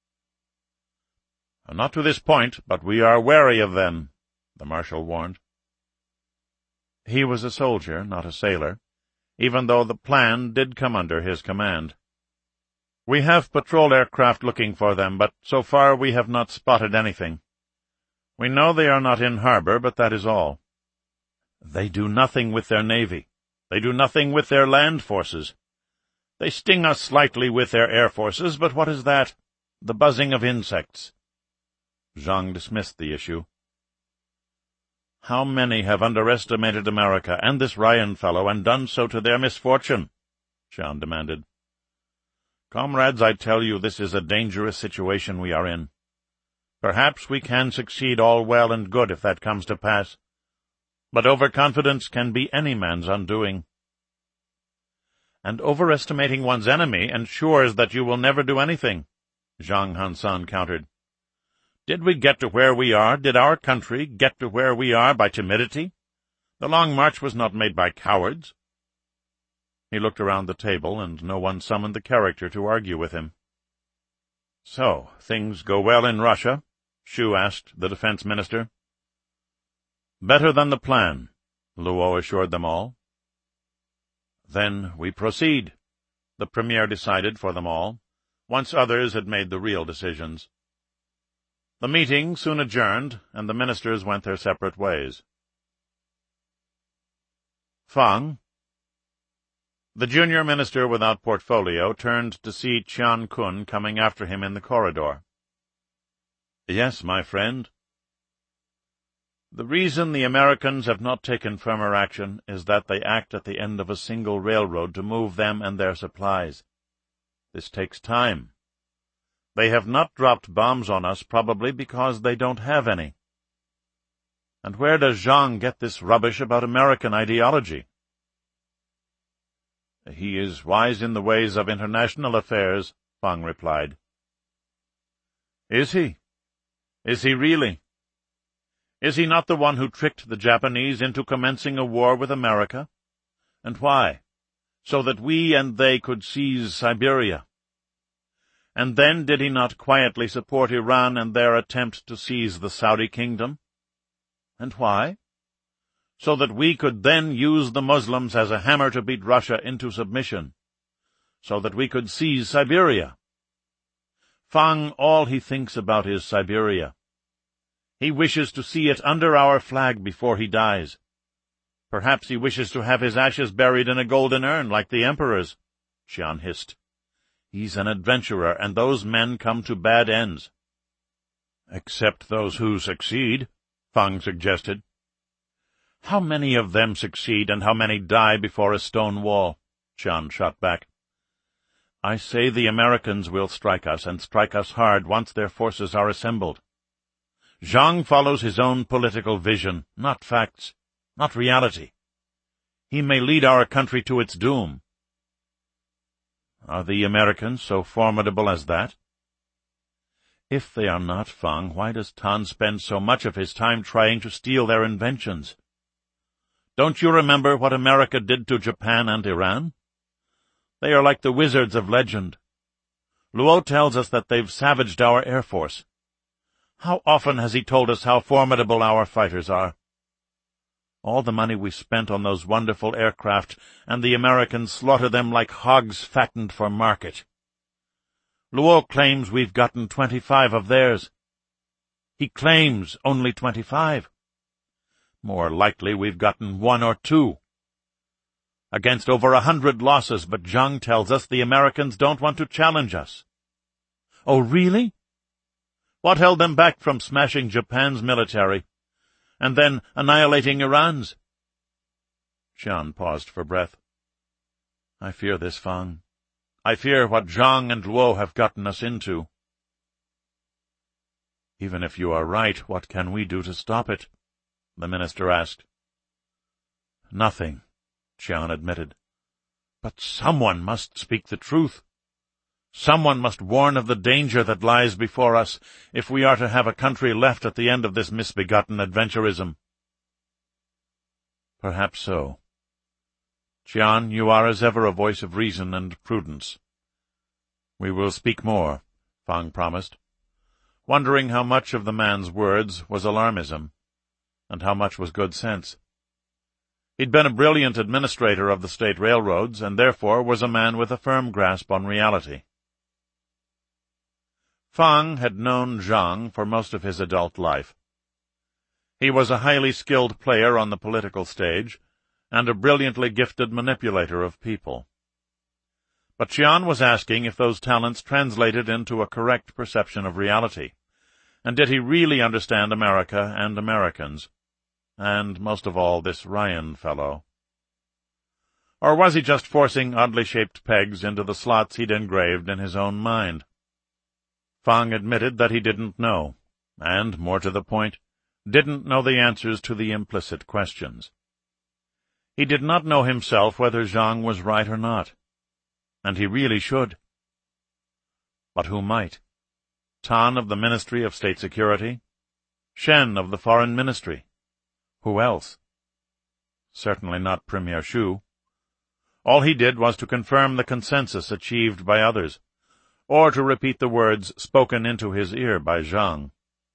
Not to this point, but we are wary of them, the marshal warned. He was a soldier, not a sailor, even though the plan did come under his command. We have patrol aircraft looking for them, but so far we have not spotted anything. We know they are not in harbor, but that is all. They do nothing with their navy. They do nothing with their land forces. They sting us slightly with their air forces, but what is that? The buzzing of insects. Zhang dismissed the issue. How many have underestimated America and this Ryan fellow and done so to their misfortune? Xian demanded. Comrades, I tell you, this is a dangerous situation we are in. Perhaps we can succeed all well and good if that comes to pass, but overconfidence can be any man's undoing. And overestimating one's enemy ensures that you will never do anything, Zhang Hansan countered. Did we get to where we are? Did our country get to where we are by timidity? The long march was not made by cowards. He looked around the table, and no one summoned the character to argue with him. So, things go well in Russia? Shu asked the defense minister. Better than the plan, Luo assured them all. Then we proceed, the premier decided for them all, once others had made the real decisions. The meeting soon adjourned, and the ministers went their separate ways. Fang, the junior minister without portfolio, turned to see Qian Kun coming after him in the corridor. Yes, my friend. The reason the Americans have not taken firmer action is that they act at the end of a single railroad to move them and their supplies. This takes time. They have not dropped bombs on us, probably because they don't have any. And where does Zhang get this rubbish about American ideology? He is wise in the ways of international affairs, Fang replied. Is he? Is he really? Is he not the one who tricked the Japanese into commencing a war with America? And why? So that we and they could seize Siberia. And then did he not quietly support Iran and their attempt to seize the Saudi kingdom? And why? So that we could then use the Muslims as a hammer to beat Russia into submission, so that we could seize Siberia. Fang, all he thinks about is Siberia. He wishes to see it under our flag before he dies. Perhaps he wishes to have his ashes buried in a golden urn like the emperor's, Xian hissed. He's an adventurer, and those men come to bad ends. Except those who succeed, Fang suggested. How many of them succeed, and how many die before a stone wall? Xian shot back. I say the Americans will strike us, and strike us hard, once their forces are assembled. Zhang follows his own political vision, not facts, not reality. He may lead our country to its doom. Are the Americans so formidable as that? If they are not, Fang, why does Tan spend so much of his time trying to steal their inventions? Don't you remember what America did to Japan and Iran? They are like the wizards of legend. Luo tells us that they've savaged our air force. How often has he told us how formidable our fighters are? All the money we spent on those wonderful aircraft, and the Americans slaughter them like hogs fattened for market. Luo claims we've gotten twenty-five of theirs. He claims only twenty-five. More likely we've gotten one or two. Against over a hundred losses, but Zhang tells us the Americans don't want to challenge us. Oh, really? What held them back from smashing Japan's military, and then annihilating Iran's? Qian paused for breath. I fear this, Fang. I fear what Zhang and Luo have gotten us into. Even if you are right, what can we do to stop it? The minister asked. Nothing, Qian admitted. But someone must speak the truth. Someone must warn of the danger that lies before us, if we are to have a country left at the end of this misbegotten adventurism. Perhaps so. Qian, you are as ever a voice of reason and prudence. We will speak more, Fang promised, wondering how much of the man's words was alarmism, and how much was good sense. He'd been a brilliant administrator of the state railroads, and therefore was a man with a firm grasp on reality. Fang had known Zhang for most of his adult life. He was a highly skilled player on the political stage, and a brilliantly gifted manipulator of people. But Qian was asking if those talents translated into a correct perception of reality, and did he really understand America and Americans, and, most of all, this Ryan fellow? Or was he just forcing oddly shaped pegs into the slots he'd engraved in his own mind? Fang admitted that he didn't know, and, more to the point, didn't know the answers to the implicit questions. He did not know himself whether Zhang was right or not, and he really should. But who might? Tan of the Ministry of State Security? Shen of the Foreign Ministry? Who else? Certainly not Premier Xu. All he did was to confirm the consensus achieved by others, or to repeat the words spoken into his ear by Zhang.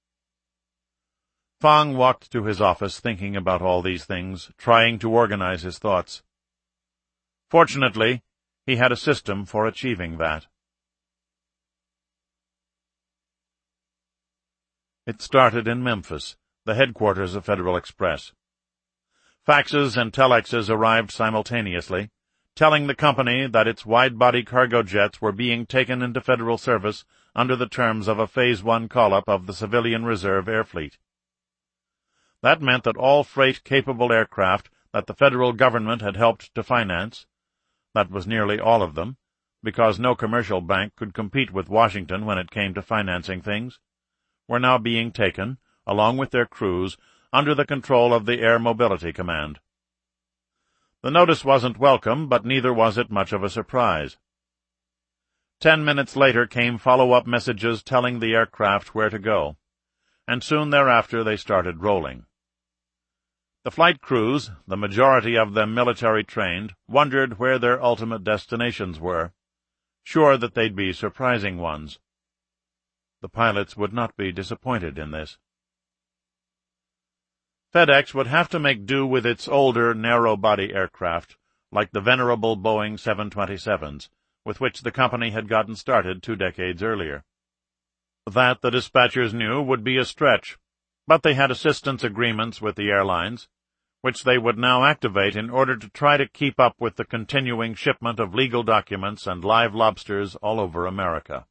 Fang walked to his office thinking about all these things, trying to organize his thoughts. Fortunately, he had a system for achieving that. It started in Memphis, the headquarters of Federal Express. Faxes and telexes arrived simultaneously, telling the company that its wide-body cargo jets were being taken into federal service under the terms of a Phase One call-up of the Civilian Reserve Air Fleet. That meant that all freight-capable aircraft that the federal government had helped to finance, that was nearly all of them, because no commercial bank could compete with Washington when it came to financing things, were now being taken, along with their crews, under the control of the Air Mobility Command. The notice wasn't welcome, but neither was it much of a surprise. Ten minutes later came follow-up messages telling the aircraft where to go, and soon thereafter they started rolling. The flight crews, the majority of them military-trained, wondered where their ultimate destinations were, sure that they'd be surprising ones. The pilots would not be disappointed in this. FedEx would have to make do with its older, narrow-body aircraft, like the venerable Boeing seven twenty-sevens, with which the company had gotten started two decades earlier. That, the dispatchers knew, would be a stretch, but they had assistance agreements with the airlines, which they would now activate in order to try to keep up with the continuing shipment of legal documents and live lobsters all over America.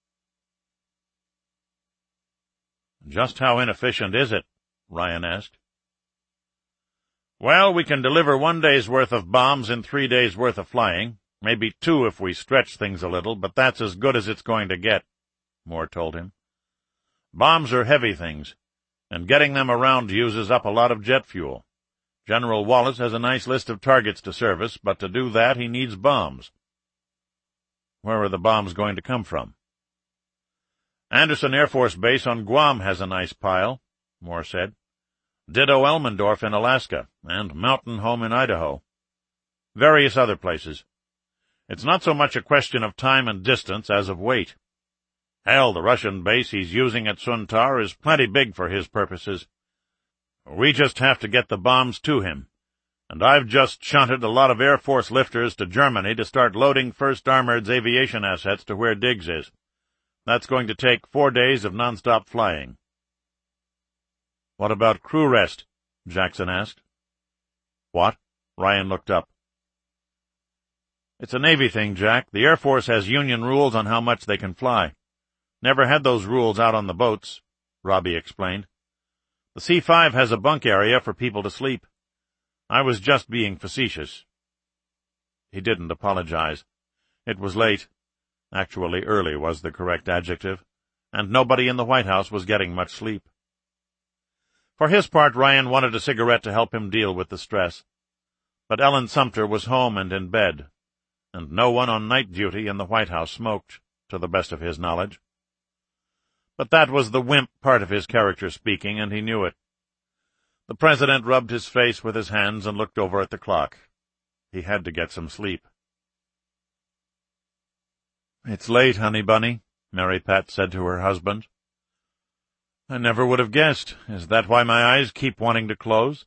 Just how inefficient is it? Ryan asked. Well, we can deliver one day's worth of bombs in three days' worth of flying, Maybe two if we stretch things a little, but that's as good as it's going to get, Moore told him. Bombs are heavy things, and getting them around uses up a lot of jet fuel. General Wallace has a nice list of targets to service, but to do that he needs bombs. Where are the bombs going to come from? Anderson Air Force Base on Guam has a nice pile, Moore said. Ditto Elmendorf in Alaska, and Mountain Home in Idaho. Various other places. It's not so much a question of time and distance as of weight. Hell, the Russian base he's using at Suntar is plenty big for his purposes. We just have to get the bombs to him, and I've just shunted a lot of Air Force lifters to Germany to start loading First Armored's aviation assets to where Diggs is. That's going to take four days of nonstop flying. What about crew rest? Jackson asked. What? Ryan looked up. It's a Navy thing, Jack. The Air Force has union rules on how much they can fly. Never had those rules out on the boats, Robbie explained. The C five has a bunk area for people to sleep. I was just being facetious. He didn't apologize. It was late. Actually, early was the correct adjective, and nobody in the White House was getting much sleep. For his part, Ryan wanted a cigarette to help him deal with the stress. But Ellen Sumter was home and in bed, and no one on night duty in the White House smoked, to the best of his knowledge. But that was the wimp part of his character speaking, and he knew it. The president rubbed his face with his hands and looked over at the clock. He had to get some sleep. It's late, honey bunny, Mary Pat said to her husband. I never would have guessed. Is that why my eyes keep wanting to close?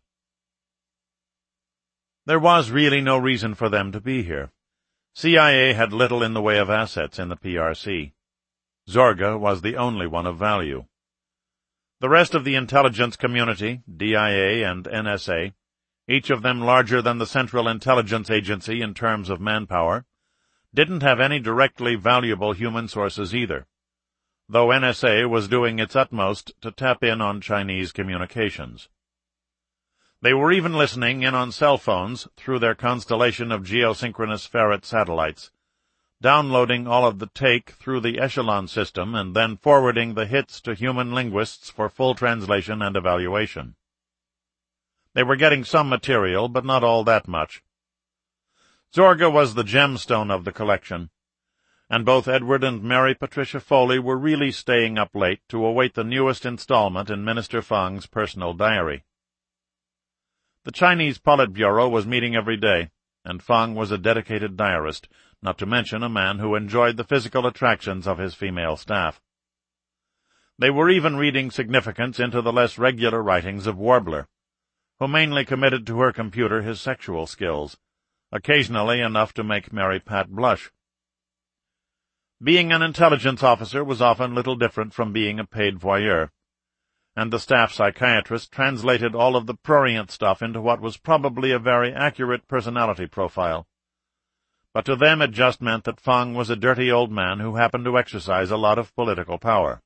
There was really no reason for them to be here. C I A had little in the way of assets in the P R C. Zorga was the only one of value. The rest of the intelligence community, D I A and N S A, each of them larger than the Central Intelligence Agency in terms of manpower, didn't have any directly valuable human sources either, though N S A was doing its utmost to tap in on Chinese communications. They were even listening in on cell phones through their constellation of geosynchronous ferret satellites, downloading all of the take through the Echelon system and then forwarding the hits to human linguists for full translation and evaluation. They were getting some material, but not all that much. Zorga was the gemstone of the collection, and both Edward and Mary Patricia Foley were really staying up late to await the newest installment in Minister Fang's personal diary. The Chinese Politburo was meeting every day, and Fang was a dedicated diarist, not to mention a man who enjoyed the physical attractions of his female staff. They were even reading significance into the less regular writings of Warbler, who mainly committed to her computer his sexual skills, occasionally enough to make Mary Pat blush. Being an intelligence officer was often little different from being a paid voyeur, and the staff psychiatrist translated all of the prurient stuff into what was probably a very accurate personality profile. But to them it just meant that Fang was a dirty old man who happened to exercise a lot of political power.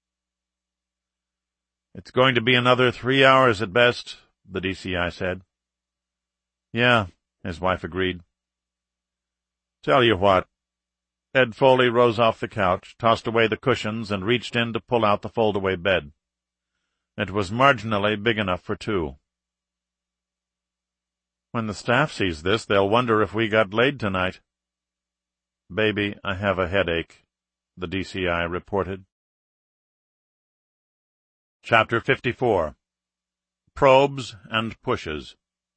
It's going to be another three hours at best, the D C I said. Yeah, his wife agreed. Tell you what. Ed Foley rose off the couch, tossed away the cushions, and reached in to pull out the fold-away bed. It was marginally big enough for two. When the staff sees this, they'll wonder if we got laid tonight. Baby, I have a headache, the D C I reported. Chapter fifty-four. Probes and Pushes.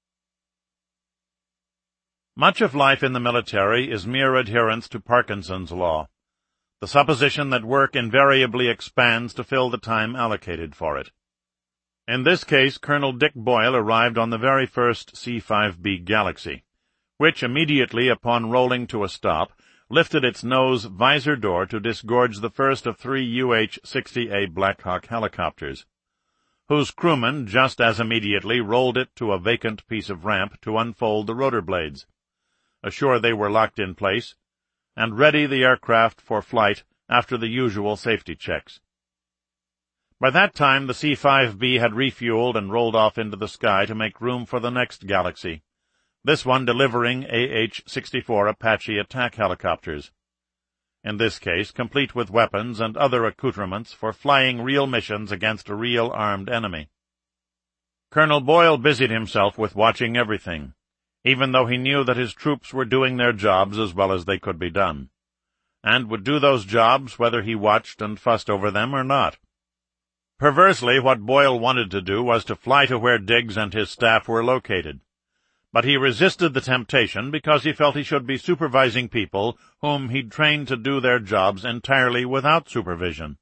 Much of life in the military is mere adherence to Parkinson's law, the supposition that work invariably expands to fill the time allocated for it. In this case, Colonel Dick Boyle arrived on the very first C five B Galaxy, which immediately upon rolling to a stop, lifted its nose visor door to disgorge the first of three U H sixty A Blackhawk helicopters, whose crewmen just as immediately rolled it to a vacant piece of ramp to unfold the rotor blades, assure they were locked in place, and ready the aircraft for flight after the usual safety checks. By that time, the C five B had refueled and rolled off into the sky to make room for the next Galaxy, this one delivering A H sixty-four Apache attack helicopters, in this case complete with weapons and other accoutrements for flying real missions against a real armed enemy. Colonel Boyle busied himself with watching everything, even though he knew that his troops were doing their jobs as well as they could be done, and would do those jobs whether he watched and fussed over them or not. Perversely, what Boyle wanted to do was to fly to where Diggs and his staff were located, but he resisted the temptation because he felt he should be supervising people whom he'd trained to do their jobs entirely without supervision.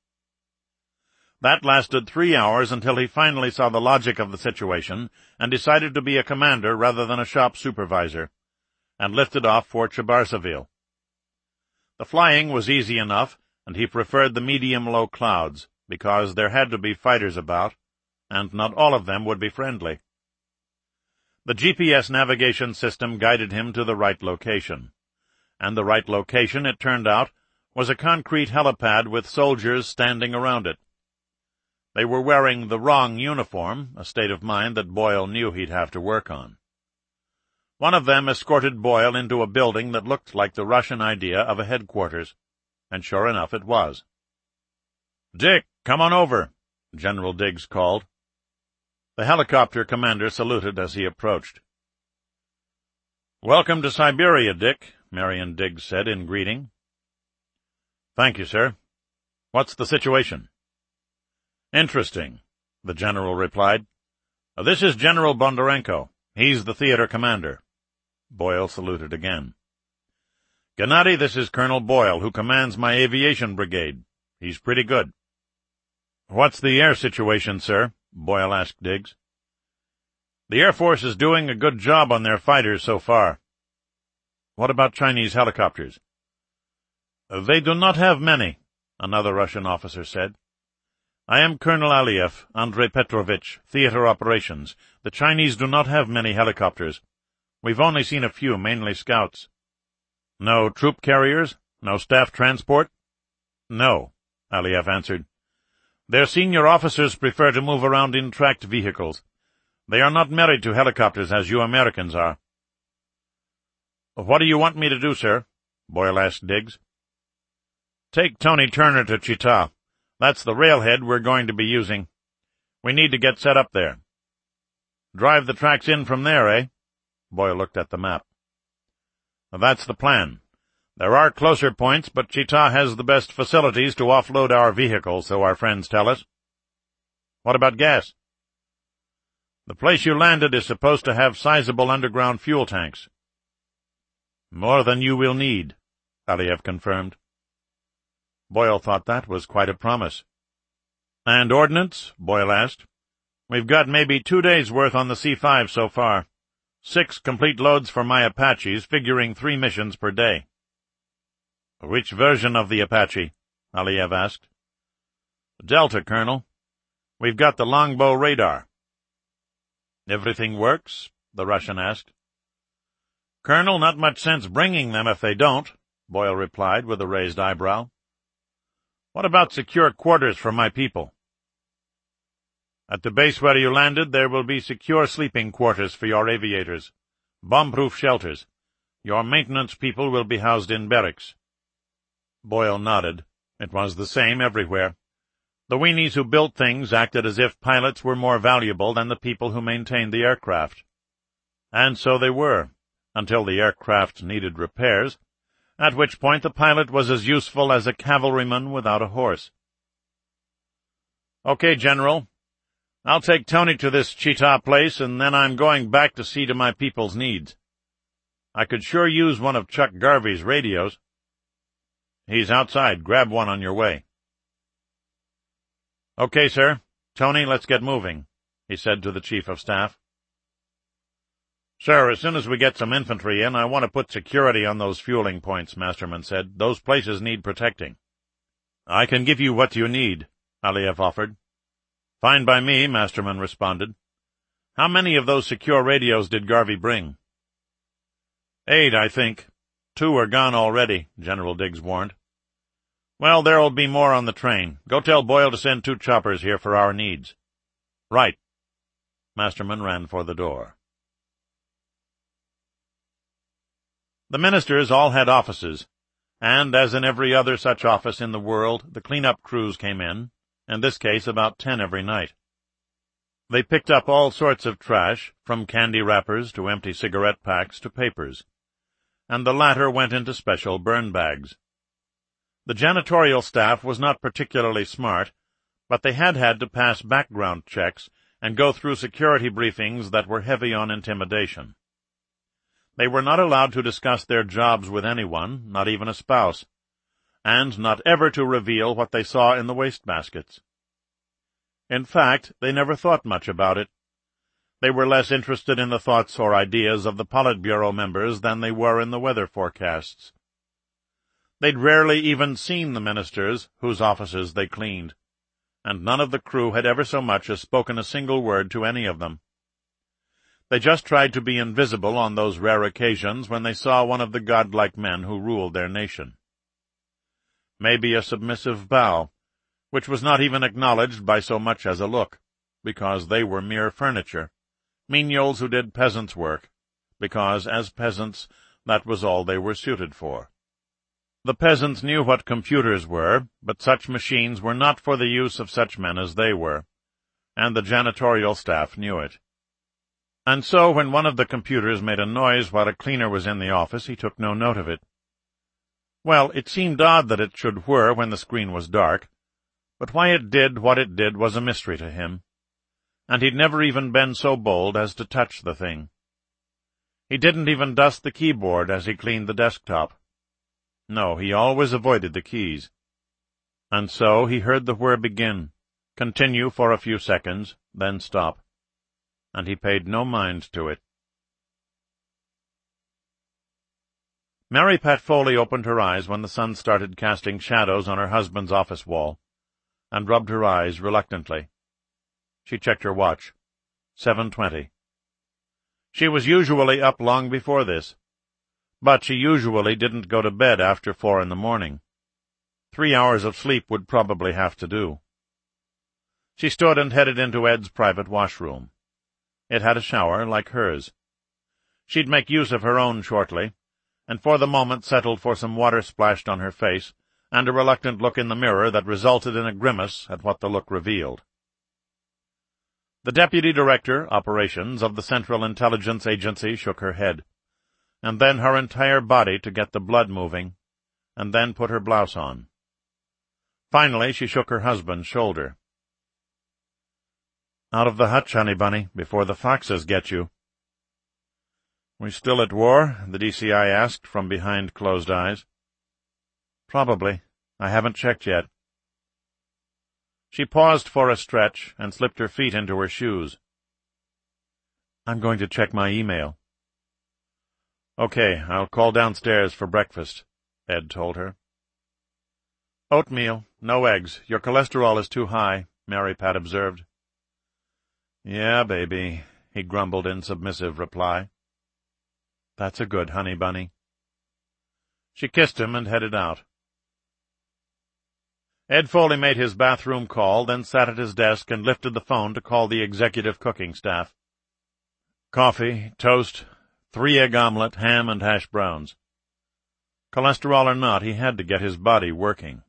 That lasted three hours until he finally saw the logic of the situation and decided to be a commander rather than a shop supervisor, and lifted off for Chabarsaville. The flying was easy enough, and he preferred the medium-low clouds, because there had to be fighters about, and not all of them would be friendly. The G P S navigation system guided him to the right location, and the right location, it turned out, was a concrete helipad with soldiers standing around it. They were wearing the wrong uniform, a state of mind that Boyle knew he'd have to work on. One of them escorted Boyle into a building that looked like the Russian idea of a headquarters, and sure enough it was. "Dick, come on over," General Diggs called. The helicopter commander saluted as he approached. "Welcome to Siberia, Dick," Marion Diggs said in greeting. "Thank you, sir. What's the situation?" "Interesting," the general replied. "This is General Bondarenko. He's the theater commander." Boyle saluted again. "Gennady, this is Colonel Boyle, who commands my aviation brigade. He's pretty good." "What's the air situation, sir?" Boyle asked Diggs. "The Air Force is doing a good job on their fighters so far." "What about Chinese helicopters?" "They do not have many," another Russian officer said. "I am Colonel Aliev, Andrei Petrovich, theater operations. The Chinese do not have many helicopters. We've only seen a few, mainly scouts." "No troop carriers? No staff transport?" "No," Aliev answered. "Their senior officers prefer to move around in tracked vehicles. They are not married to helicopters as you Americans are." "What do you want me to do, sir?" Boyle asked Diggs. "Take Tony Turner to Chita. That's the railhead we're going to be using. We need to get set up there." "Drive the tracks in from there, eh?" Boyle looked at the map. "That's the plan. There are closer points, but Chita has the best facilities to offload our vehicles, so our friends tell us." "What about gas?" "The place you landed is supposed to have sizable underground fuel tanks." "More than you will need," Aliev confirmed. Boyle thought that was quite a promise. "And ordnance?" Boyle asked. "We've got maybe two days' worth on the C five so far. Six complete loads for my Apaches, figuring three missions per day." "Which version of the Apache?" Aliev asked. "Delta, Colonel. We've got the longbow radar." "Everything works?" the Russian asked. "Colonel, not much sense bringing them if they don't," Boyle replied with a raised eyebrow. "What about secure quarters for my people?" "At the base where you landed, there will be secure sleeping quarters for your aviators. Bomb-proof shelters. Your maintenance people will be housed in barracks." Boyle nodded. It was the same everywhere. The weenies who built things acted as if pilots were more valuable than the people who maintained the aircraft. And so they were, until the aircraft needed repairs, at which point the pilot was as useful as a cavalryman without a horse. "Okay, General. I'll take Tony to this Chita place, and then I'm going back to see to my people's needs. I could sure use one of Chuck Garvey's radios." "He's outside. Grab one on your way." "Okay, sir. Tony, let's get moving," he said to the Chief of Staff. "Sir, as soon as we get some infantry in, I want to put security on those fueling points," Masterman said. "Those places need protecting." "I can give you what you need," Aliev offered. "Fine by me," Masterman responded. "How many of those secure radios did Garvey bring?" "Eight, I think. Two are gone already," General Diggs warned. "Well, there'll be more on the train. Go tell Boyle to send two choppers here for our needs." "Right." Masterman ran for the door. The ministers all had offices, and as in every other such office in the world, the clean-up crews came in, in this case about ten every night. They picked up all sorts of trash, from candy wrappers to empty cigarette packs to papers, and the latter went into special burn bags. The janitorial staff was not particularly smart, but they had had to pass background checks and go through security briefings that were heavy on intimidation. They were not allowed to discuss their jobs with anyone, not even a spouse, and not ever to reveal what they saw in the wastebaskets. In fact, they never thought much about it. They were less interested in the thoughts or ideas of the Politburo members than they were in the weather forecasts. They'd rarely even seen the ministers, whose offices they cleaned, and none of the crew had ever so much as spoken a single word to any of them. They just tried to be invisible on those rare occasions when they saw one of the godlike men who ruled their nation. Maybe a submissive bow, which was not even acknowledged by so much as a look, because they were mere furniture, menials who did peasants' work, because, as peasants, that was all they were suited for. The peasants knew what computers were, but such machines were not for the use of such men as they were, and the janitorial staff knew it. And so when one of the computers made a noise while a cleaner was in the office, he took no note of it. Well, it seemed odd that it should whir when the screen was dark, but why it did what it did was a mystery to him, and he'd never even been so bold as to touch the thing. He didn't even dust the keyboard as he cleaned the desktop. No, he always avoided the keys. And so he heard the whir begin, continue for a few seconds, then stop, and he paid no mind to it. Mary Pat Foley opened her eyes when the sun started casting shadows on her husband's office wall, and rubbed her eyes reluctantly. She checked her watch. Seven twenty. She was usually up long before this, but she usually didn't go to bed after four in the morning. Three hours of sleep would probably have to do. She stood and headed into Ed's private washroom. It had a shower like hers. She'd make use of her own shortly, and for the moment settled for some water splashed on her face, and a reluctant look in the mirror that resulted in a grimace at what the look revealed. The Deputy Director, Operations, of the Central Intelligence Agency shook her head, and then her entire body to get the blood moving, and then put her blouse on. Finally, she shook her husband's shoulder. "Out of the hutch, honey bunny, before the foxes get you." "We still at war?" the D C I asked from behind closed eyes. "Probably. I haven't checked yet." She paused for a stretch and slipped her feet into her shoes. "I'm going to check my email." "Okay, I'll call downstairs for breakfast," Ed told her. "Oatmeal, no eggs. Your cholesterol is too high," Mary Pat observed. "Yeah, baby," he grumbled in submissive reply. "That's a good honey bunny." She kissed him and headed out. Ed Foley made his bathroom call, then sat at his desk and lifted the phone to call the executive cooking staff. Coffee, toast, three-egg omelet, ham, and hash browns. Cholesterol or not, he had to get his body working.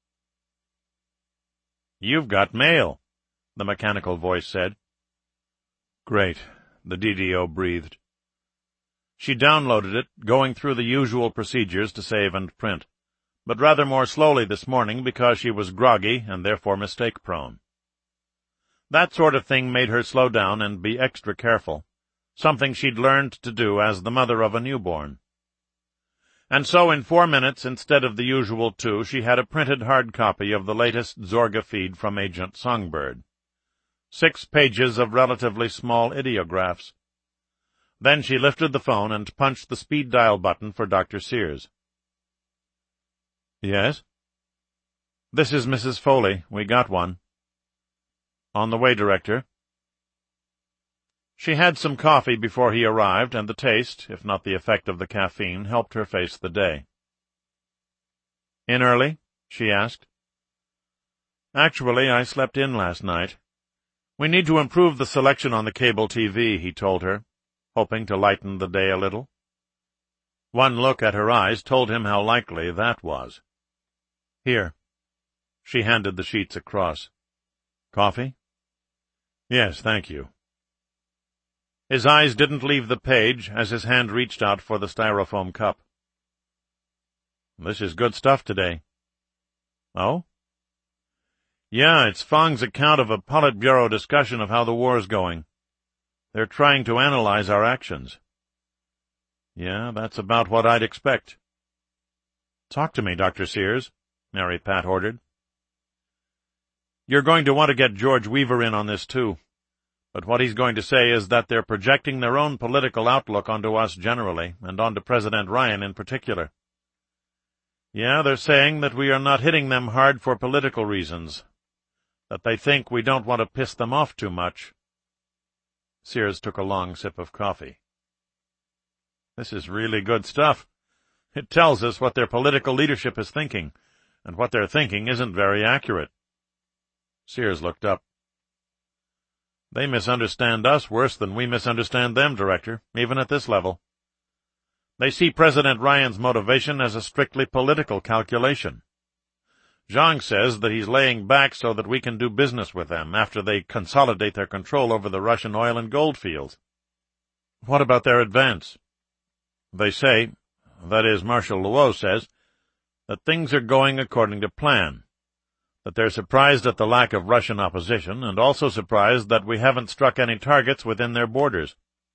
"You've got mail," the mechanical voice said. "Great," the D D O breathed. She downloaded it, going through the usual procedures to save and print, but rather more slowly this morning because she was groggy and therefore mistake-prone. That sort of thing made her slow down and be extra careful, something she'd learned to do as the mother of a newborn. And so in four minutes instead of the usual two, she had a printed hard copy of the latest Zorga feed from Agent Songbird. Six pages of relatively small ideographs. Then she lifted the phone and punched the speed dial button for Doctor Sears. "Yes?" "This is Missus Foley. We got one." "On the way, Director." She had some coffee before he arrived, and the taste, if not the effect of the caffeine, helped her face the day. "In early?" she asked. "Actually, I slept in last night. We need to improve the selection on the cable T V, he told her, hoping to lighten the day a little. One look at her eyes told him how likely that was. "Here." She handed the sheets across. "Coffee?" "Yes, thank you." His eyes didn't leave the page as his hand reached out for the styrofoam cup. "This is good stuff today." "Oh?" "Yeah, it's Fang's account of a Politburo discussion of how the war's going. They're trying to analyze our actions." "Yeah, that's about what I'd expect." "Talk to me, Doctor Sears," Mary Pat ordered. "You're going to want to get George Weaver in on this, too. But what he's going to say is that they're projecting their own political outlook onto us generally, and onto President Ryan in particular. Yeah, they're saying that we are not hitting them hard for political reasons, that they think we don't want to piss them off too much." Sears took a long sip of coffee. "This is really good stuff. It tells us what their political leadership is thinking, and what they're thinking isn't very accurate." Sears looked up. "They misunderstand us worse than we misunderstand them, Director, even at this level. They see President Ryan's motivation as a strictly political calculation. Zhang says that he's laying back so that we can do business with them after they consolidate their control over the Russian oil and gold fields." "What about their advance?" "They say, that is, Marshal Luo says, that things are going according to plan, that they're surprised at the lack of Russian opposition, and also surprised that we haven't struck any targets within their borders."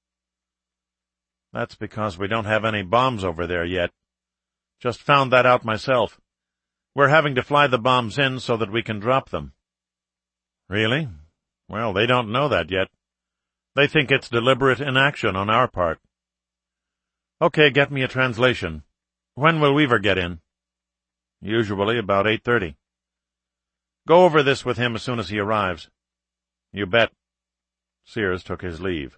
"That's because we don't have any bombs over there yet. Just found that out myself. We're having to fly the bombs in so that we can drop them." "Really? Well, they don't know that yet. They think it's deliberate inaction on our part." "Okay, get me a translation. When will Weaver get in?" "Usually about eight thirty. Go over this with him as soon as he arrives." "You bet." Sears took his leave.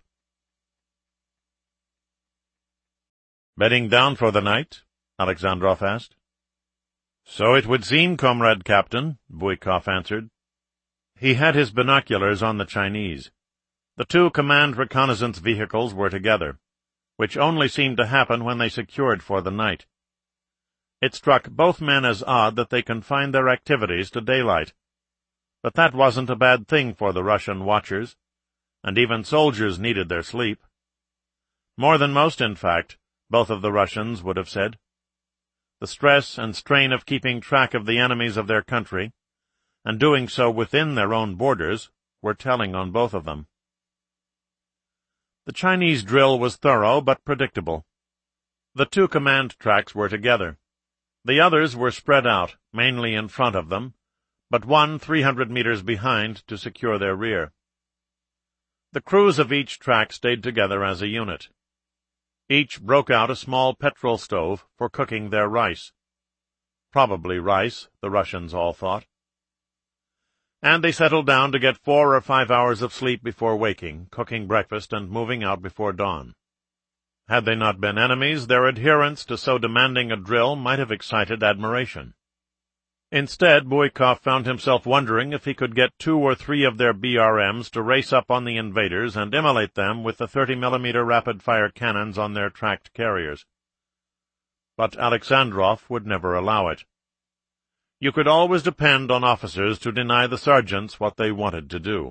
"Bedding down for the night?" Alexandrov asked. "So it would seem, Comrade Captain," Buikov answered. He had his binoculars on the Chinese. The two command reconnaissance vehicles were together, which only seemed to happen when they secured for the night. It struck both men as odd that they confined their activities to daylight. But that wasn't a bad thing for the Russian watchers, and even soldiers needed their sleep. More than most, in fact, both of the Russians would have said. The stress and strain of keeping track of the enemies of their country, and doing so within their own borders, were telling on both of them. The Chinese drill was thorough but predictable. The two command tracks were together. The others were spread out, mainly in front of them, but one three hundred meters behind to secure their rear. The crews of each track stayed together as a unit. Each broke out a small petrol stove for cooking their rice. Probably rice, the Russians all thought. And they settled down to get four or five hours of sleep before waking, cooking breakfast and moving out before dawn. Had they not been enemies, their adherence to so demanding a drill might have excited admiration. Instead, Buikov found himself wondering if he could get two or three of their B R Ms to race up on the invaders and immolate them with the thirty millimeter rapid-fire cannons on their tracked carriers. But Alexandrov would never allow it. You could always depend on officers to deny the sergeants what they wanted to do.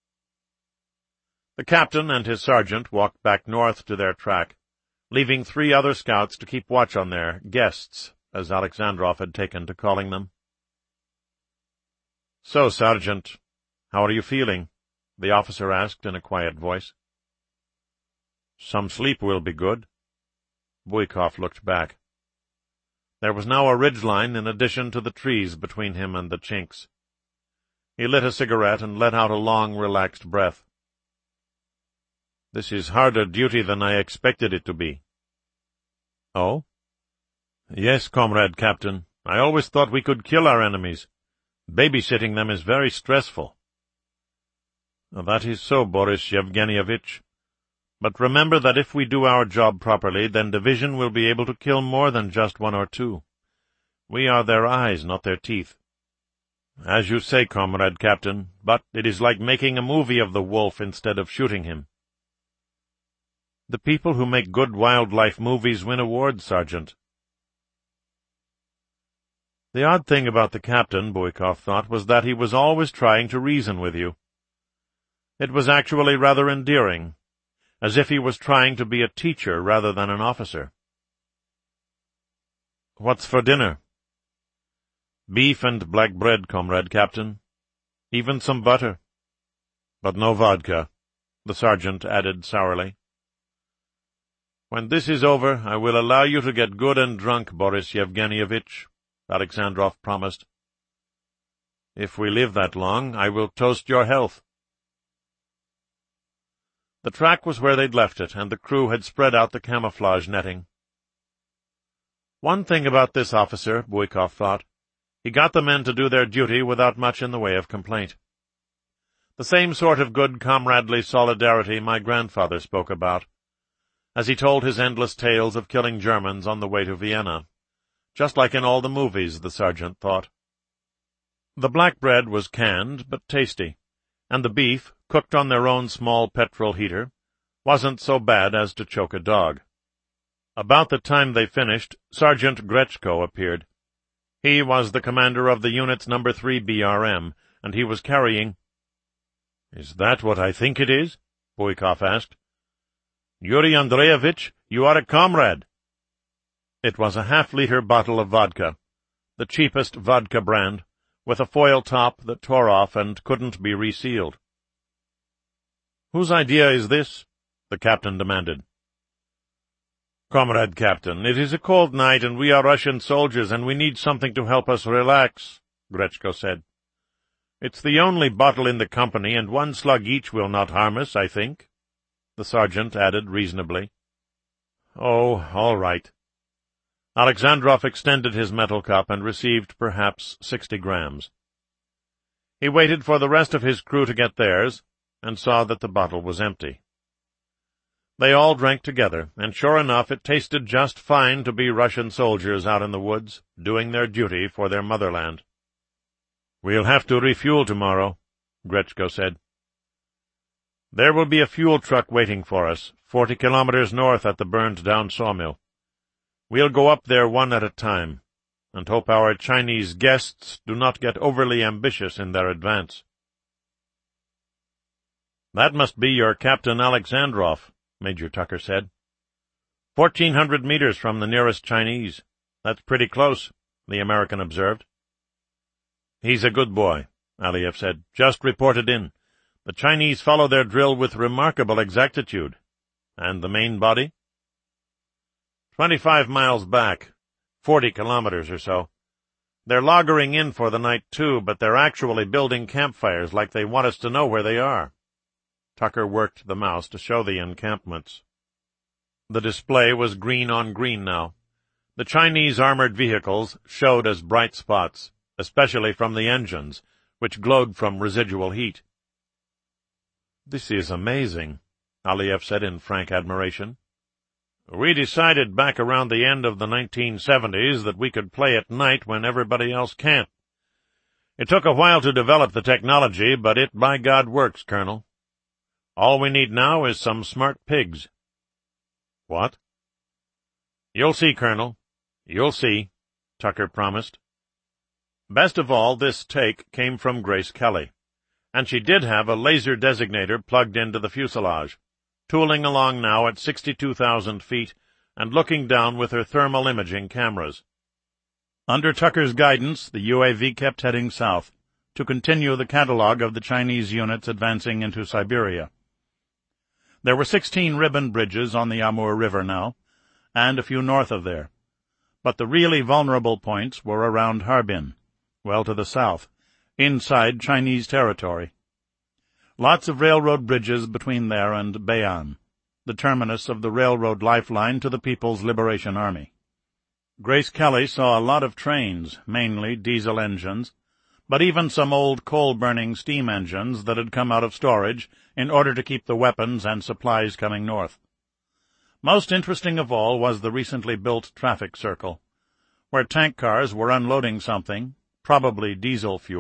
The captain and his sergeant walked back north to their track, leaving three other scouts to keep watch on their guests, as Alexandrov had taken to calling them. "So, Sergeant, how are you feeling?" the officer asked in a quiet voice. "Some sleep will be good." Buikov looked back. There was now a ridgeline in addition to the trees between him and the Chinks. He lit a cigarette and let out a long, relaxed breath. "This is harder duty than I expected it to be." "Oh?" "Yes, Comrade Captain. I always thought we could kill our enemies. Babysitting them is very stressful." "That is so, Boris Yevgenyevich. But remember that if we do our job properly, then division will be able to kill more than just one or two. We are their eyes, not their teeth." "As you say, Comrade Captain, but it is like making a movie of the wolf instead of shooting him." The people who make good wildlife movies win awards, Sergeant. The odd thing about the captain, Buikov thought, was that he was always trying to reason with you. It was actually rather endearing, as if he was trying to be a teacher rather than an officer. What's for dinner? Beef and black bread, comrade captain. Even some butter. But no vodka, the sergeant added sourly. When this is over, I will allow you to get good and drunk, Boris Yevgenievitch, Alexandrov promised. If we live that long, I will toast your health. The track was where they'd left it, and the crew had spread out the camouflage netting. One thing about this officer, Buikov thought, he got the men to do their duty without much in the way of complaint. The same sort of good comradely solidarity my grandfather spoke about, as he told his endless tales of killing Germans on the way to Vienna, just like in all the movies, the sergeant thought. The black bread was canned, but tasty, and the beef, cooked on their own small petrol heater, wasn't so bad as to choke a dog. About the time they finished, Sergeant Grechko appeared. He was the commander of the unit's number three B R M, and he was carrying— Is that what I think it is? Buikov asked. Yuri Andreevich, you are a comrade. It was a half-liter bottle of vodka, the cheapest vodka brand, with a foil top that tore off and couldn't be resealed. Whose idea is this? The captain demanded. Comrade Captain, it is a cold night and we are Russian soldiers and we need something to help us relax, Grechko said. It's the only bottle in the company and one slug each will not harm us, I think, the sergeant added reasonably. Oh, all right. Alexandrov extended his metal cup and received perhaps sixty grams. He waited for the rest of his crew to get theirs and saw that the bottle was empty. They all drank together, and sure enough it tasted just fine to be Russian soldiers out in the woods, doing their duty for their motherland. We'll have to refuel tomorrow, Grechko said. There will be a fuel truck waiting for us, forty kilometers north at the burned-down sawmill. We'll go up there one at a time, and hope our Chinese guests do not get overly ambitious in their advance. That must be your Captain Alexandrov, Major Tucker said. Fourteen hundred meters from the nearest Chinese. That's pretty close, the American observed. He's a good boy, Aliev said. Just reported in. The Chinese follow their drill with remarkable exactitude. And the main body? Twenty-five miles back, forty kilometers or so. They're loggering in for the night, too, but they're actually building campfires like they want us to know where they are. Tucker worked the mouse to show the encampments. The display was green on green now. The Chinese armored vehicles showed as bright spots, especially from the engines, which glowed from residual heat. This is amazing, Aliev said in frank admiration. We decided back around the end of the nineteen seventies that we could play at night when everybody else can't. It took a while to develop the technology, but it by God works, Colonel. All we need now is some smart pigs. What? You'll see, Colonel. You'll see, Tucker promised. Best of all, this take came from Grace Kelly, and she did have a laser designator plugged into the fuselage, tooling along now at sixty-two thousand feet and looking down with her thermal imaging cameras. Under Tucker's guidance, the U A V kept heading south to continue the catalogue of the Chinese units advancing into Siberia. There were sixteen ribbon bridges on the Amur River now, and a few north of there. But the really vulnerable points were around Harbin, well to the south, inside Chinese territory. Lots of railroad bridges between there and Bayan, the terminus of the railroad lifeline to the People's Liberation Army. Grace Kelly saw a lot of trains, mainly diesel engines, but even some old coal-burning steam engines that had come out of storage in order to keep the weapons and supplies coming north. Most interesting of all was the recently built traffic circle, where tank cars were unloading something, probably diesel fuel,